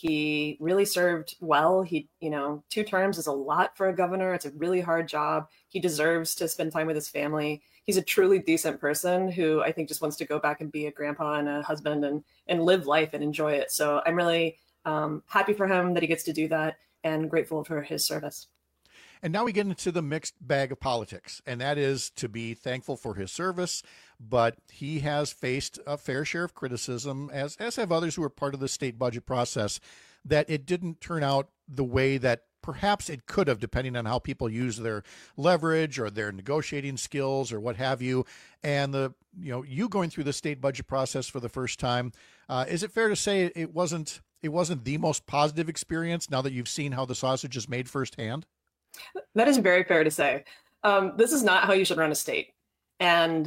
He really served well. He, you know, two terms is a lot for a governor. It's a really hard job. He deserves to spend time with his family. He's a truly decent person who I think just wants to go back and be a grandpa and a husband and, and live life and enjoy it. So I'm really um, happy for him that he gets to do that and grateful for his service. And now we get into the mixed bag of politics, and that is to be thankful for his service, but he has faced a fair share of criticism, as, as have others who are part of the state budget process, that it didn't turn out the way that perhaps it could have, depending on how people use their leverage or their negotiating skills or what have you. And the, you know, you going through the state budget process for the first time, uh, is it fair to say it wasn't, it wasn't the most positive experience now that you've seen how the sausage is made firsthand? That is very fair to say. Um, this is not how you should run a state. And,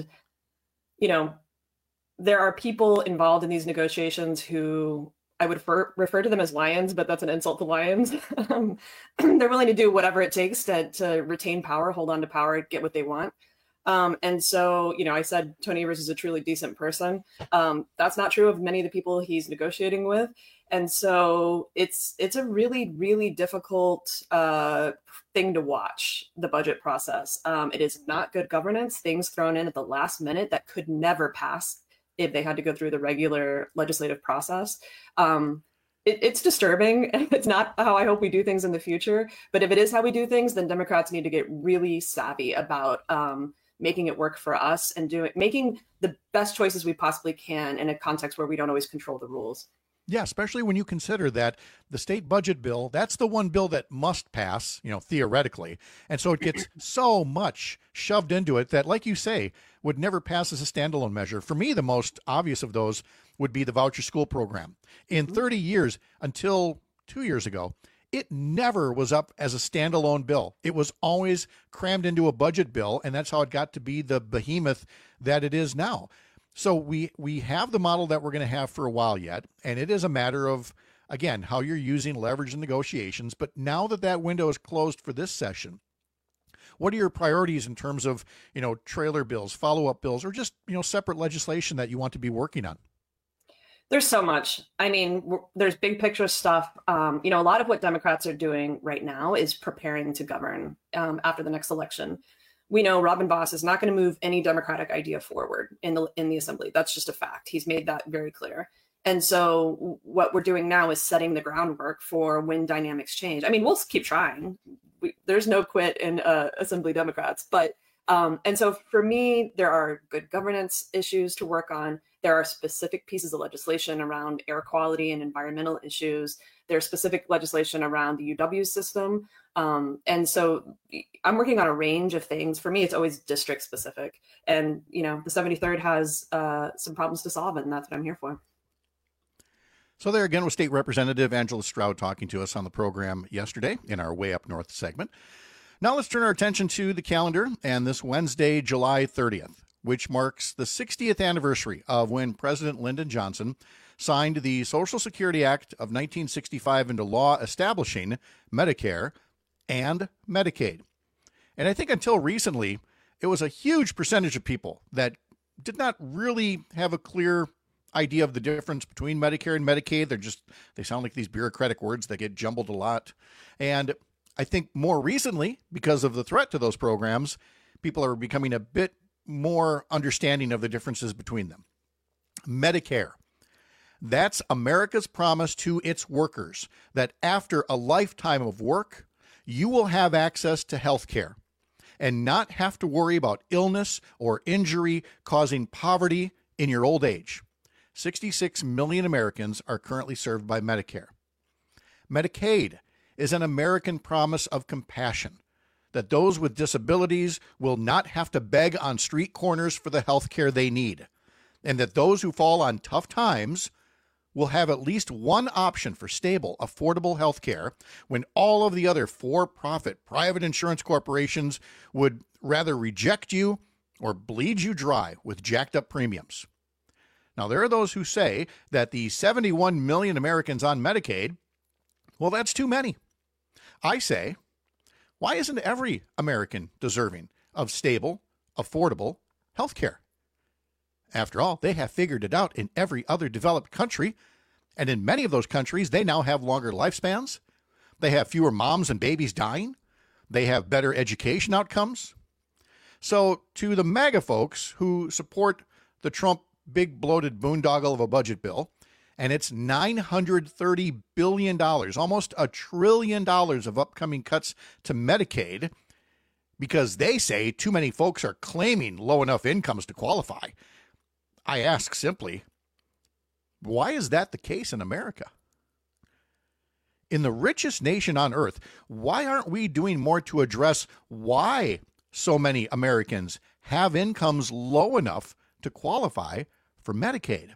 you know, there are people involved in these negotiations who I would refer, refer to them as lions, but that's an insult to lions. um, they're willing to do whatever it takes to, to retain power, hold on to power, get what they want. Um, and so, you know, I said Tony Evers is a truly decent person. Um, that's not true of many of the people he's negotiating with. And so it's it's a really, really difficult uh, thing to watch, the budget process. Um, it is not good governance, things thrown in at the last minute that could never pass if they had to go through the regular legislative process. Um, it, it's disturbing. It's not how I hope we do things in the future. But if it is how we do things, then Democrats need to get really savvy about um, making it work for us and doing making the best choices we possibly can in a context where we don't always control the rules. Yeah, especially when you consider that the state budget bill, that's the one bill that must pass, you know, theoretically. And so it gets so much shoved into it that, like you say, would never pass as a standalone measure. For me, the most obvious of those would be the voucher school program. In thirty years, until two years ago, it never was up as a standalone bill. It was always crammed into a budget bill, and that's how it got to be the behemoth that it is now. So we we have the model that we're going to have for a while yet, and it is a matter of, again, how you're using leverage in negotiations. But now that that window is closed for this session, what are your priorities in terms of, you know, trailer bills, follow-up bills, or just, you know, separate legislation that you want to be working on? There's so much. I mean, w- there's big picture stuff. Um, you know, a lot of what Democrats are doing right now is preparing to govern um, after the next election. We know Robin Vos is not going to move any Democratic idea forward in the in the assembly. That's just a fact. He's made that very clear. And so what we're doing now is setting the groundwork for when dynamics change. I mean, we'll keep trying. We, there's no quit in uh, Assembly Democrats. But um, and so for me, there are good governance issues to work on. There are specific pieces of legislation around air quality and environmental issues. There's specific legislation around the U W system. Um, and so I'm working on a range of things. For me, it's always district specific. And, you know, the seventy-third has uh, some problems to solve, and that's what I'm here for. So there again was State Representative Angela Stroud talking to us on the program yesterday in our Way Up North segment. Now let's turn our attention to the calendar and this Wednesday, July thirtieth, which marks the sixtieth anniversary of when President Lyndon Johnson signed the Social Security Act of nineteen sixty-five into law, establishing Medicare and Medicaid. And I think until recently, it was a huge percentage of people that did not really have a clear idea of the difference between Medicare and Medicaid. They're just, they sound like these bureaucratic words that get jumbled a lot. And I think more recently, because of the threat to those programs, people are becoming a bit more understanding of the differences between them. Medicare. That's America's promise to its workers that after a lifetime of work, you will have access to health care and not have to worry about illness or injury causing poverty in your old age. sixty-six million Americans are currently served by Medicare. Medicaid is an American promise of compassion, that those with disabilities will not have to beg on street corners for the health care they need, and that those who fall on tough times will have at least one option for stable, affordable health care when all of the other for-profit private insurance corporations would rather reject you or bleed you dry with jacked-up premiums. Now, there are those who say that the seventy-one million Americans on Medicaid, well, that's too many. I say, why isn't every American deserving of stable, affordable health care? After all, they have figured it out in every other developed country, and in many of those countries, they now have longer lifespans. They have fewer moms and babies dying. They have better education outcomes. So to the MAGA folks who support the Trump big bloated boondoggle of a budget bill, and it's nine hundred thirty billion dollars, almost a trillion dollars of upcoming cuts to Medicaid, because they say too many folks are claiming low enough incomes to qualify. I ask simply, why is that the case in America? In the richest nation on earth, why aren't we doing more to address why so many Americans have incomes low enough to qualify for Medicaid?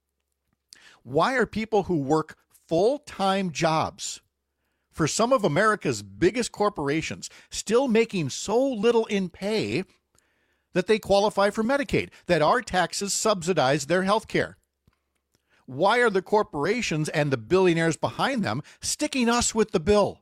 Why are people who work full-time jobs for some of America's biggest corporations still making so little in pay that they qualify for Medicaid, that our taxes subsidize their health care? Why are the corporations and the billionaires behind them sticking us with the bill?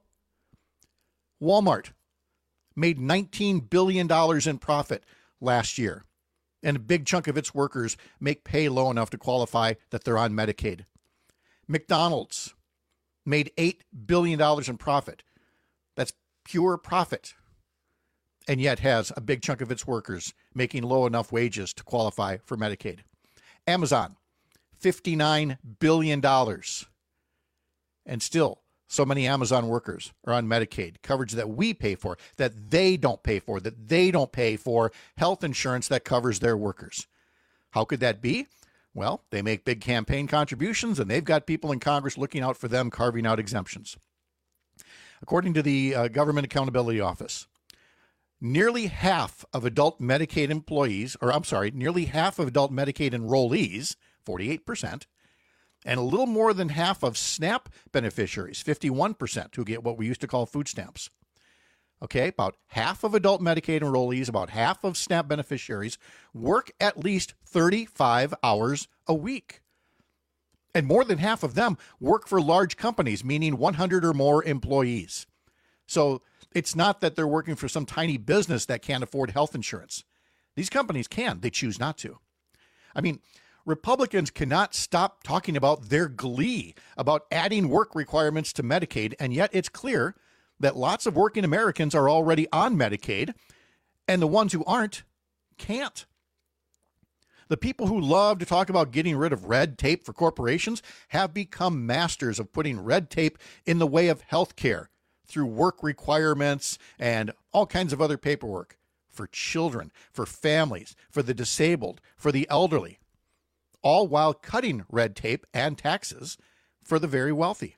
Walmart made nineteen billion dollars in profit last year, and a big chunk of its workers make pay low enough to qualify that they're on Medicaid. McDonald's made eight billion dollars in profit. That's pure profit. And yet has a big chunk of its workers making low enough wages to qualify for Medicaid. Amazon, fifty-nine billion dollars. And still, so many Amazon workers are on Medicaid, coverage that we pay for, that they don't pay for, that they don't pay for health insurance that covers their workers. How could that be? Well, they make big campaign contributions, and they've got people in Congress looking out for them, carving out exemptions. According to the uh, Government Accountability Office, nearly half of adult Medicaid employees, or I'm sorry, nearly half of adult Medicaid enrollees, forty-eight percent, and a little more than half of SNAP beneficiaries, fifty-one percent, who get what we used to call food stamps. Okay, about half of adult Medicaid enrollees, about half of SNAP beneficiaries work at least thirty-five hours a week. And more than half of them work for large companies, meaning one hundred or more employees. So it's not that they're working for some tiny business that can't afford health insurance. These companies can, they choose not to. I mean, Republicans cannot stop talking about their glee about adding work requirements to Medicaid, and yet it's clear that lots of working Americans are already on Medicaid, and the ones who aren't can't. The people who love to talk about getting rid of red tape for corporations have become masters of putting red tape in the way of health care through work requirements and all kinds of other paperwork for children, for families, for the disabled, for the elderly, all while cutting red tape and taxes for the very wealthy.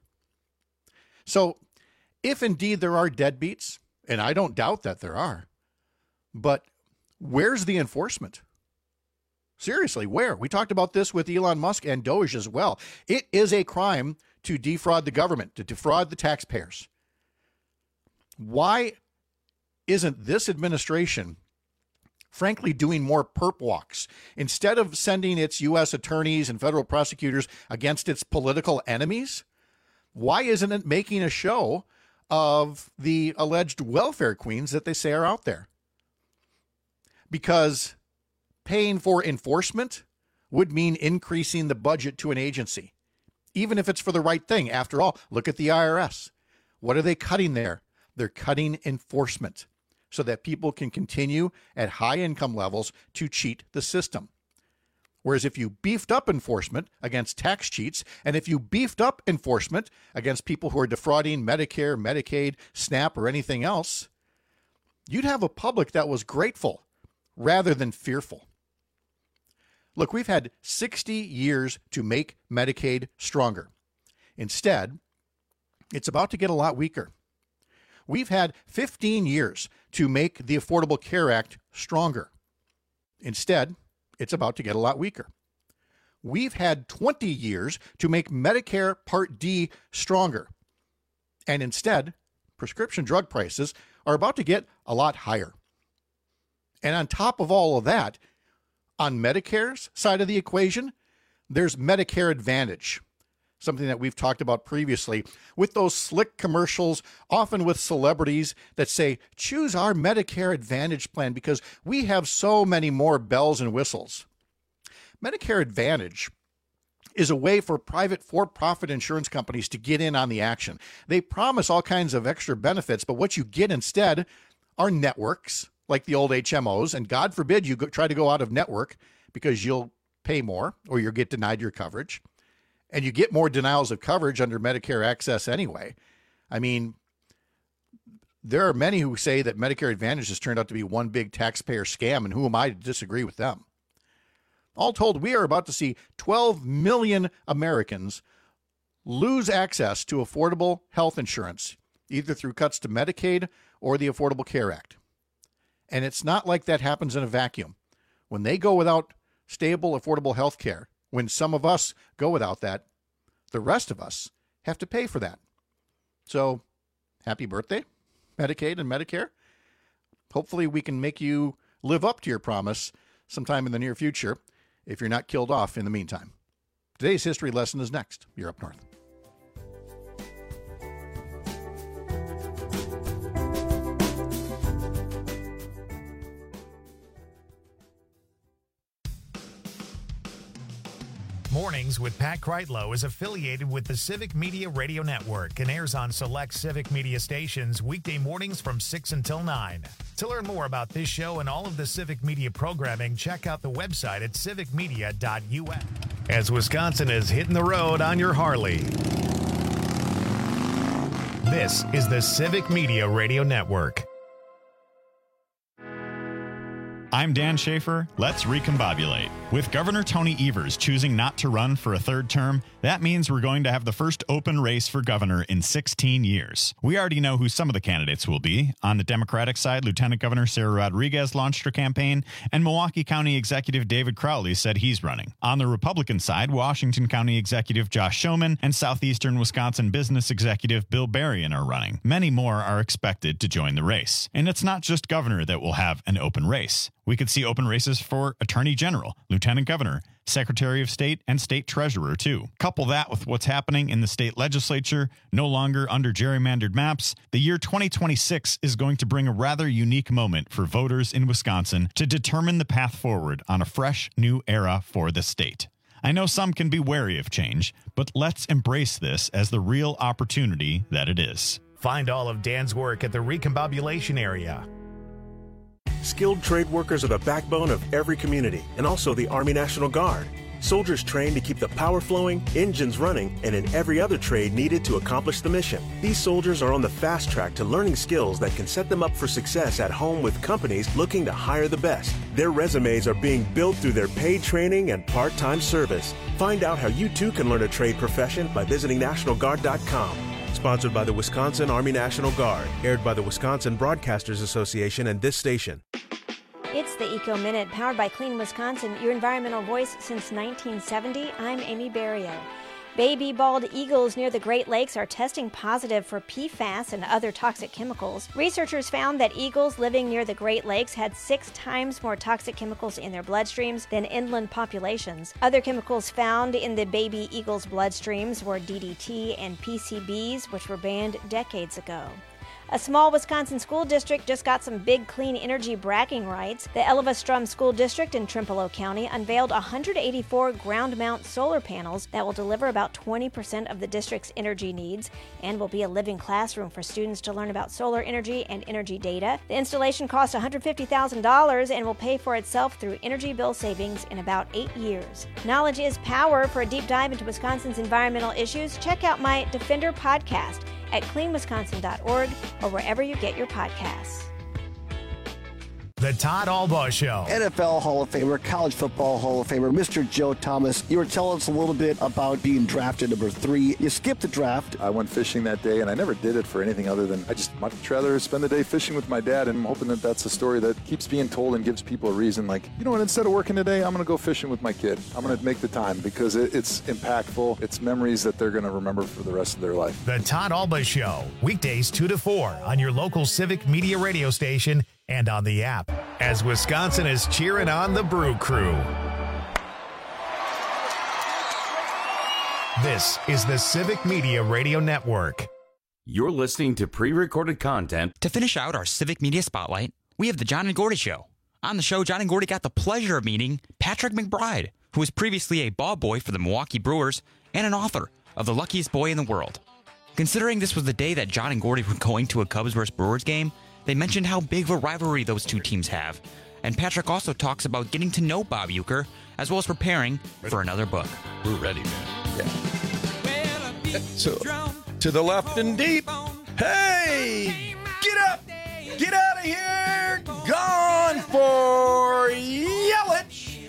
So if indeed there are deadbeats, and I don't doubt that there are, but where's the enforcement? Seriously, where? We talked about this with Elon Musk and Doge as well. It is a crime to defraud the government, to defraud the taxpayers. Why isn't this administration, frankly, doing more perp walks? Instead of sending its U S attorneys and federal prosecutors against its political enemies, why isn't it making a show of the alleged welfare queens that they say are out there? Because paying for enforcement would mean increasing the budget to an agency, even if it's for the right thing. After all, look at the I R S. What are they cutting there? They're cutting enforcement so that people can continue at high income levels to cheat the system. Whereas if you beefed up enforcement against tax cheats, and if you beefed up enforcement against people who are defrauding Medicare, Medicaid, SNAP, or anything else, you'd have a public that was grateful rather than fearful. Look, we've had sixty years to make Medicaid stronger. Instead, it's about to get a lot weaker. We've had fifteen years to make the Affordable Care Act stronger. Instead, it's about to get a lot weaker. We've had twenty years to make Medicare Part D stronger. And instead, prescription drug prices are about to get a lot higher. And on top of all of that, on Medicare's side of the equation, there's Medicare Advantage, something that we've talked about previously, with those slick commercials, often with celebrities that say, choose our Medicare Advantage plan because we have so many more bells and whistles. Medicare Advantage is a way for private for-profit insurance companies to get in on the action. They promise all kinds of extra benefits, but what you get instead are networks like the old H M Os, and God forbid you go, try to go out of network because you'll pay more or you'll get denied your coverage. And you get more denials of coverage under Medicare Access anyway. I mean, there are many who say that Medicare Advantage has turned out to be one big taxpayer scam, and who am I to disagree with them? All told, we are about to see twelve million Americans lose access to affordable health insurance, either through cuts to Medicaid or the Affordable Care Act. And it's not like that happens in a vacuum. When they go without stable, affordable health care, when some of us go without that, the rest of us have to pay for that. So, happy birthday, Medicaid and Medicare. Hopefully we can make you live up to your promise sometime in the near future if you're not killed off in the meantime. Today's history lesson is next. You're up north. Mornings with Pat Kreitlow is affiliated with the Civic Media Radio Network and airs on select Civic Media stations weekday mornings from six until nine. To learn more about this show and all of the Civic Media programming, check out the website at civic media dot u s. As Wisconsin is hitting the road on your Harley, this is the Civic Media Radio Network. I'm Dan Schaefer. Let's recombobulate. With Governor Tony Evers choosing not to run for a third term, that means we're going to have the first open race for governor in sixteen years. We already know who some of the candidates will be. On the Democratic side, Lieutenant Governor Sarah Rodriguez launched her campaign, and Milwaukee County Executive David Crowley said he's running. On the Republican side, Washington County Executive Josh Schoeman and Southeastern Wisconsin Business Executive Bill Berrien are running. Many more are expected to join the race. And it's not just governor that will have an open race. We could see open races for Attorney General, Lieutenant Governor, Secretary of State, and State Treasurer, too. Couple that with what's happening in the state legislature, no longer under gerrymandered maps, the year twenty twenty-six is going to bring a rather unique moment for voters in Wisconsin to determine the path forward on a fresh, new era for the state. I know some can be wary of change, but let's embrace this as the real opportunity that it is. Find all of Dan's work at the Recombobulation area. Skilled trade workers are the backbone of every community, and also the Army National Guard. Soldiers trained to keep the power flowing, engines running, and in every other trade needed to accomplish the mission. These soldiers are on the fast track to learning skills that can set them up for success at home with companies looking to hire the best. Their resumes are being built through their paid training and part-time service. Find out how you too can learn a trade profession by visiting national guard dot com. Sponsored by the Wisconsin Army National Guard. Aired by the Wisconsin Broadcasters Association and this station. It's the Eco Minute, powered by Clean Wisconsin, your environmental voice since nineteen seventy. I'm Amy Barrio. Baby bald eagles near the Great Lakes are testing positive for P FAS and other toxic chemicals. Researchers found that eagles living near the Great Lakes had six times more toxic chemicals in their bloodstreams than inland populations. Other chemicals found in the baby eagles' bloodstreams were D D T and P C Bs, which were banned decades ago. A small Wisconsin school district just got some big clean energy bragging rights. The Elva-Strum School District in Trempealeau County unveiled one hundred eighty-four ground-mount solar panels that will deliver about twenty percent of the district's energy needs and will be a living classroom for students to learn about solar energy and energy data. The installation cost one hundred fifty thousand dollars and will pay for itself through energy bill savings in about eight years. Knowledge is power. For a deep dive into Wisconsin's environmental issues, check out my Defender podcast at clean wisconsin dot org or wherever you get your podcasts. The Todd Albaugh Show. N F L Hall of Famer, College Football Hall of Famer, Mister Joe Thomas. You were telling us a little bit about being drafted number three. You skipped the draft. I went fishing that day, and I never did it for anything other than I just much rather spend the day fishing with my dad, and I'm hoping that that's a story that keeps being told and gives people a reason, like, you know what, instead of working today, I'm going to go fishing with my kid. I'm going to make the time because it, it's impactful. It's memories that they're going to remember for the rest of their life. The Todd Albaugh Show, weekdays two to four on your local Civic Media radio station and on the app, as Wisconsin is cheering on the Brew Crew. This is the Civic Media Radio Network. You're listening to pre-recorded content. To finish out our Civic Media Spotlight, we have the John and Gordy Show. On the show, John and Gordy got the pleasure of meeting Patrick McBride, who was previously a ball boy for the Milwaukee Brewers and an author of The Luckiest Boy in the World. Considering this was the day that John and Gordy were going to a Cubs versus Brewers game, they mentioned how big of a rivalry those two teams have. And Patrick also talks about getting to know Bob Uecker, as well as preparing ready. for another book. We're ready, man. Yeah. So, to the left and deep. Hey! Get up! Get out of here! Gone for Yelich!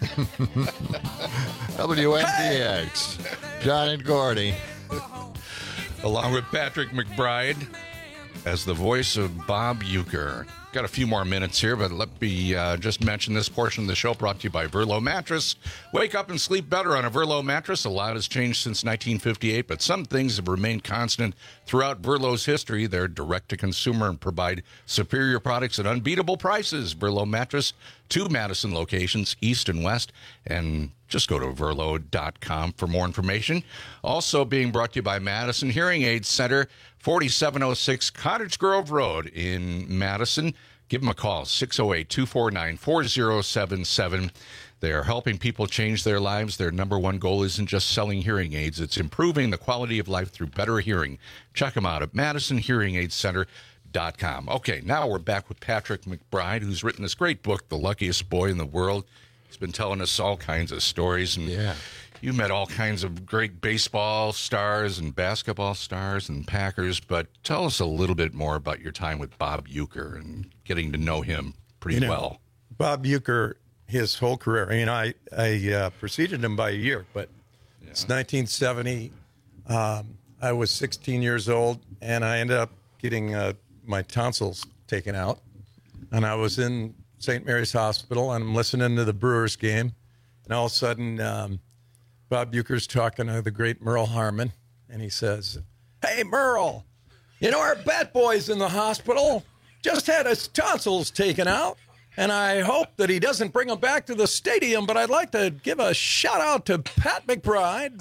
W N B X. Hey. John and Gordy. Along with Patrick McBride as the voice of Bob Uecker. Got a few more minutes here, but let me uh, just mention this portion of the show brought to you by Verlo Mattress. Wake up and sleep better on a Verlo mattress. A lot has changed since nineteen fifty-eight, but some things have remained constant throughout Verlo's history. They're direct-to-consumer and provide superior products at unbeatable prices. Verlo Mattress, two Madison locations, east and west, and just go to verlo dot com for more information. Also being brought to you by Madison Hearing Aid Center, forty-seven oh six Cottage Grove Road in Madison. Give them a call, six oh eight, two four nine, four oh seven seven. They are helping people change their lives. Their number one goal isn't just selling hearing aids. It's improving the quality of life through better hearing. Check them out at Madison Hearing Aid Center dot com. Okay, now we're back with Patrick McBride, who's written this great book, The Luckiest Boy in the World. He's been telling us all kinds of stories. And yeah. You met all kinds of great baseball stars and basketball stars and Packers, but tell us a little bit more about your time with Bob Uecker and getting to know him pretty you know, well. Bob Uecker, his whole career, I mean, I, I uh, preceded him by a year, but yeah. It's nineteen seventy. Um, I was sixteen years old, and I ended up getting uh, my tonsils taken out, and I was in Saint Mary's Hospital, and I'm listening to the Brewers game, and all of a sudden, um, Bob Uecker's talking to the great Merle Harmon, and he says, "Hey, Merle, you know our bat boy's in the hospital, just had his tonsils taken out, and I hope that he doesn't bring him back to the stadium, but I'd like to give a shout-out to Pat McBride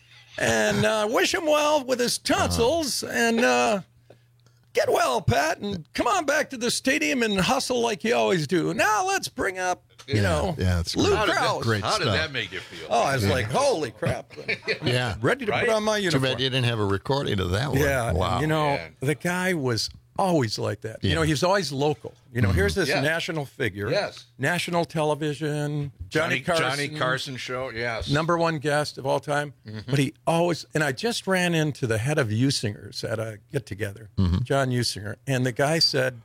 and uh, wish him well with his tonsils, and uh, get well, Pat, and come on back to the stadium and hustle like you always do. Now let's bring up, you yeah, know, yeah, it's Lou How did Krause." that, Great how did stuff. that make you feel? Oh, I was Yeah. like, holy crap. Yeah. Ready to Right? put on my Too uniform. bad you didn't have a recording of that one. Yeah, Wow. you know, man. the guy was always like that. Yeah. You know, he's always local. You know, Mhm. here's this Yes. national figure. Yes. National television, Johnny, Carson. Johnny Carson show, yes. Number one guest of all time. Mhm. But he always, and I just ran into the head of Usingers at a get-together, Mhm. John Usinger, and the guy said,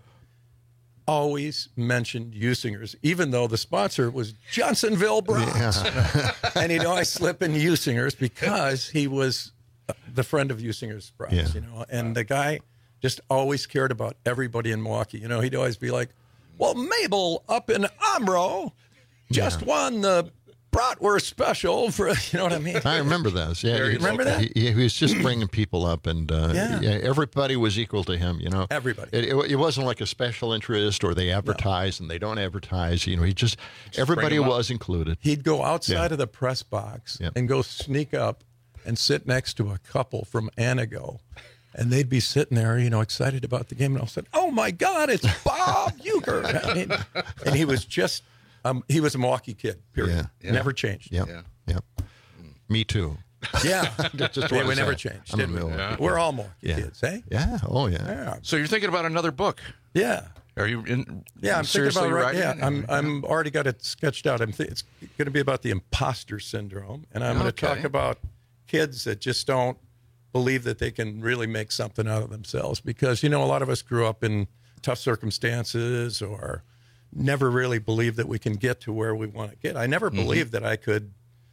always mentioned Usingers, even though the sponsor was Johnsonville Browns. Yeah. And he'd always slip in Usingers because he was the friend of Usinger's Browns, Yeah. you know. And the guy just always cared about everybody in Milwaukee. You know, he'd always be like, well, Mabel up in Omro just Yeah. won the bratwurst special for, you know what I mean? I remember those. Yeah, Very he, Remember that? He, he was just bringing people up, and uh, Yeah. yeah, everybody was equal to him. You know, Everybody. It, it, it wasn't like a special interest, or they advertise and they don't advertise. You know, he just, everybody bring 'em up. was included. He'd go outside Yeah. of the press box Yeah. and go sneak up and sit next to a couple from Anago. And they'd be sitting there, you know, excited about the game. And all of a sudden, oh, my God, it's Bob Uecker. I mean, and he was just, um, he was a Milwaukee kid, period. Yeah. Yeah. Never changed. Yep. Yeah. Yep. Me too. Yeah. Just Yeah, wanna we never say, changed, I'm a did we? Milwaukee Yeah. kid. We're all Milwaukee Yeah. kids, eh? Yeah. Oh yeah. Yeah. So you're thinking about another book. Yeah. Are you in? Yeah, I'm thinking seriously about right. writing Yeah, it? I'm I'm already got it sketched out. I'm th- it's going to be about the imposter syndrome, and I'm going to Okay. talk about kids that just don't believe that they can really make something out of themselves, because you know a lot of us grew up in tough circumstances or never really believed that we can get to where we want to get. I never Mhm. believed that I could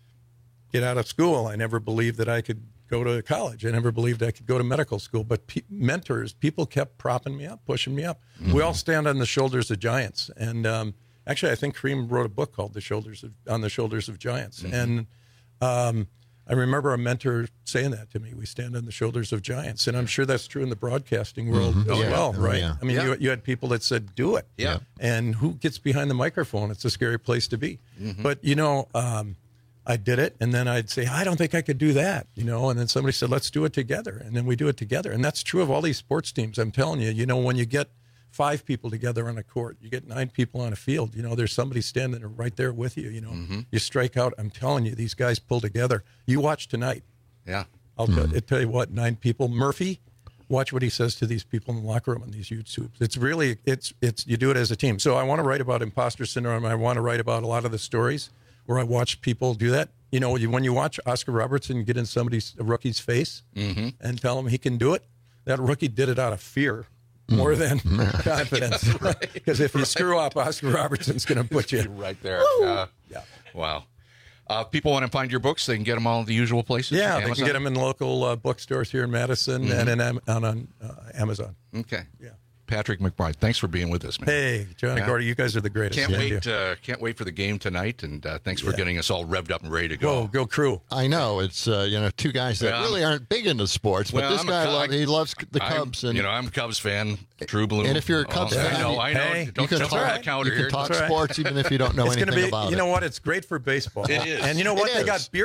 get out of school. I never believed that I could go to college. I never believed I could go to medical school. But pe- mentors, people kept propping me up, pushing me up. Mm-hmm. We all stand on the shoulders of giants. And um, actually, I think Kareem wrote a book called "The Shoulders of On the Shoulders of Giants." Mm-hmm. And um, I remember a mentor saying that to me. We stand on the shoulders of giants, and I'm sure that's true in the broadcasting world Mhm. as Oh, yeah. well, Oh, right? yeah. I mean, Yeah. you, you had people that said, "Do it." Yeah. And who gets behind the microphone? It's a scary place to be. Mhm. But, you know, um, I did it, and then I'd say, I don't think I could do that, you know, and then somebody said, let's do it together. And then we do it together. And that's true of all these sports teams. I'm telling you, you know, when you get five people together on a court, you get nine people on a field, you know, there's somebody standing right there with you, you know, Mhm. you strike out. I'm telling you, these guys pull together. You watch tonight. Yeah. I'll tell, I'll tell you what, nine people. Murphy, watch what he says to these people in the locker room on these YouTubes. It's really, it's, it's, you do it as a team. So I want to write about imposter syndrome. I want to write about a lot of the stories where I watch people do that. You know, you, when you watch Oscar Robertson get in somebody's a rookie's face Mm-hmm. and tell him he can do it, that rookie did it out of fear more than confidence. Because if you screw up, Oscar Robertson's going to put you right there. Uh, yeah. Wow. Uh, people want to find your books, they can get them all at the usual places? Yeah, they Amazon? can get them in local uh, bookstores here in Madison Mhm. and in, Am- on, on uh, Amazon. Okay. Yeah. Patrick McBride, thanks for being with us, man. Hey, Johnny Yeah. Gordy, you guys are the greatest. Can't Yeah. wait! Uh, can't wait for the game tonight, and uh, thanks for Yeah. getting us all revved up and ready to go. Go, go crew. I know it's uh, you know two guys that Well, really aren't big into sports, but Well, this I'm a guy Cub- love, he loves the I'm- Cubs, and you know I'm a Cubs fan, true blue. And if you're a Cubs Oh, fan, I know, I know. hey, Don't you can jump talk, on the counter you can here. talk That's all right. sports even if you don't know It's gonna anything be, about you it. know what? It's great for baseball. It is. And you know what? It They is. got beer there.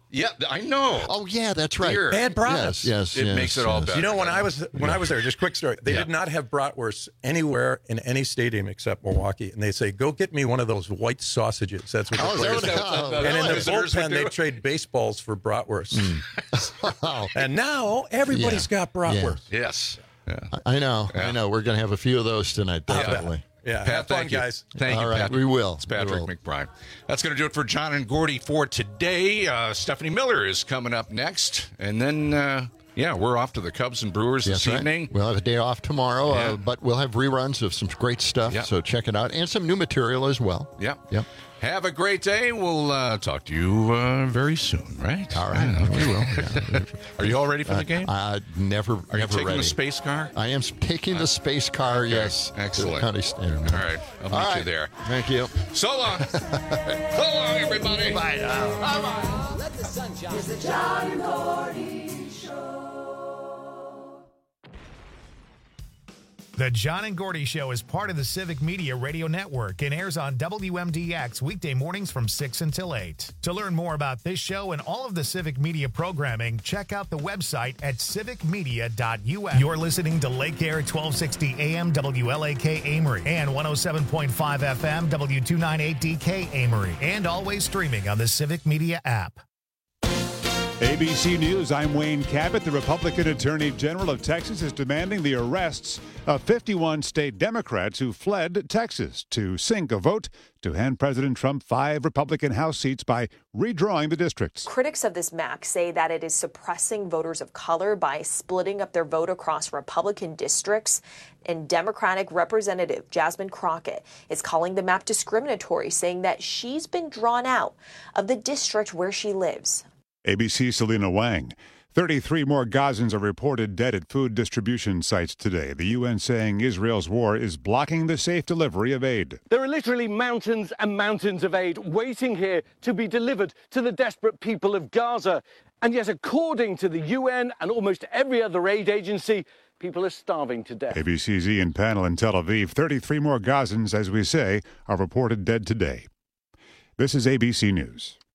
Yeah, I know. Oh, yeah, that's right. Beer. They had bratwurst. Yes, yes, It yes, makes it all yes. better. You know, when I was when Yeah. I was there, just quick story. They Yeah. did not have bratwurst anywhere in any stadium except Milwaukee, and they say, "Go get me one of those white sausages." That's what. Oh, the is that players what- do. oh, And in the visitors would bullpen, do they it? trade baseballs for bratwurst. Oh, And now everybody's Yeah. got bratwurst. Yes. Yeah. I know. Yeah. I know. We're going to have a few of those tonight, definitely. Yeah, Pat, have fun, thank you. guys. Thank All you, right, Patrick. we will. It's Patrick We will. McBride. That's going to do it for John and Gordy for today. Uh, Stephanie Miller is coming up next. And then, uh, yeah, we're off to the Cubs and Brewers Yes, this right. evening. We'll have a day off tomorrow, Yeah. uh, but we'll have reruns of some great stuff. Yeah. So check it out. And some new material as well. Yeah. Yep. Have a great day. We'll uh, talk to you uh, very soon, right? All right. We will. Yeah. Are you all ready for Uh, the game? Uh, never, Are you never taking ready. the space car? I am taking the space car, Okay. yes. Excellent. To the county stand. All right. I'll meet All you right. there. Thank you. So long. so long, everybody. Bye now. Bye-bye. Let the sunshine. It's the John and Gordy Show. The John and Gordy Show is part of the Civic Media Radio Network and airs on W M D X weekday mornings from six until eight. To learn more about this show and all of the Civic Media programming, check out the website at civic media dot u s. You're listening to Lake Air twelve sixty A M W L A K Amory and one oh seven point five F M W two ninety-eight D K Amory, and always streaming on the Civic Media app. A B C News, I'm Wayne Cabot. The Republican Attorney General of Texas is demanding the arrests of fifty-one state Democrats who fled Texas to sink a vote to hand President Trump five Republican House seats by redrawing the districts. Critics of this map say that it is suppressing voters of color by splitting up their vote across Republican districts. And Democratic Representative Jasmine Crockett is calling the map discriminatory, saying that she's been drawn out of the district where she lives. A B C's Selena Wang. thirty-three more Gazans are reported dead at food distribution sites today. The U N saying Israel's war is blocking the safe delivery of aid. There are literally mountains and mountains of aid waiting here to be delivered to the desperate people of Gaza. And yet, according to the U N and almost every other aid agency, people are starving to death. A B C's Ian Panel in Tel Aviv. thirty-three more Gazans, as we say, are reported dead today. This is A B C News.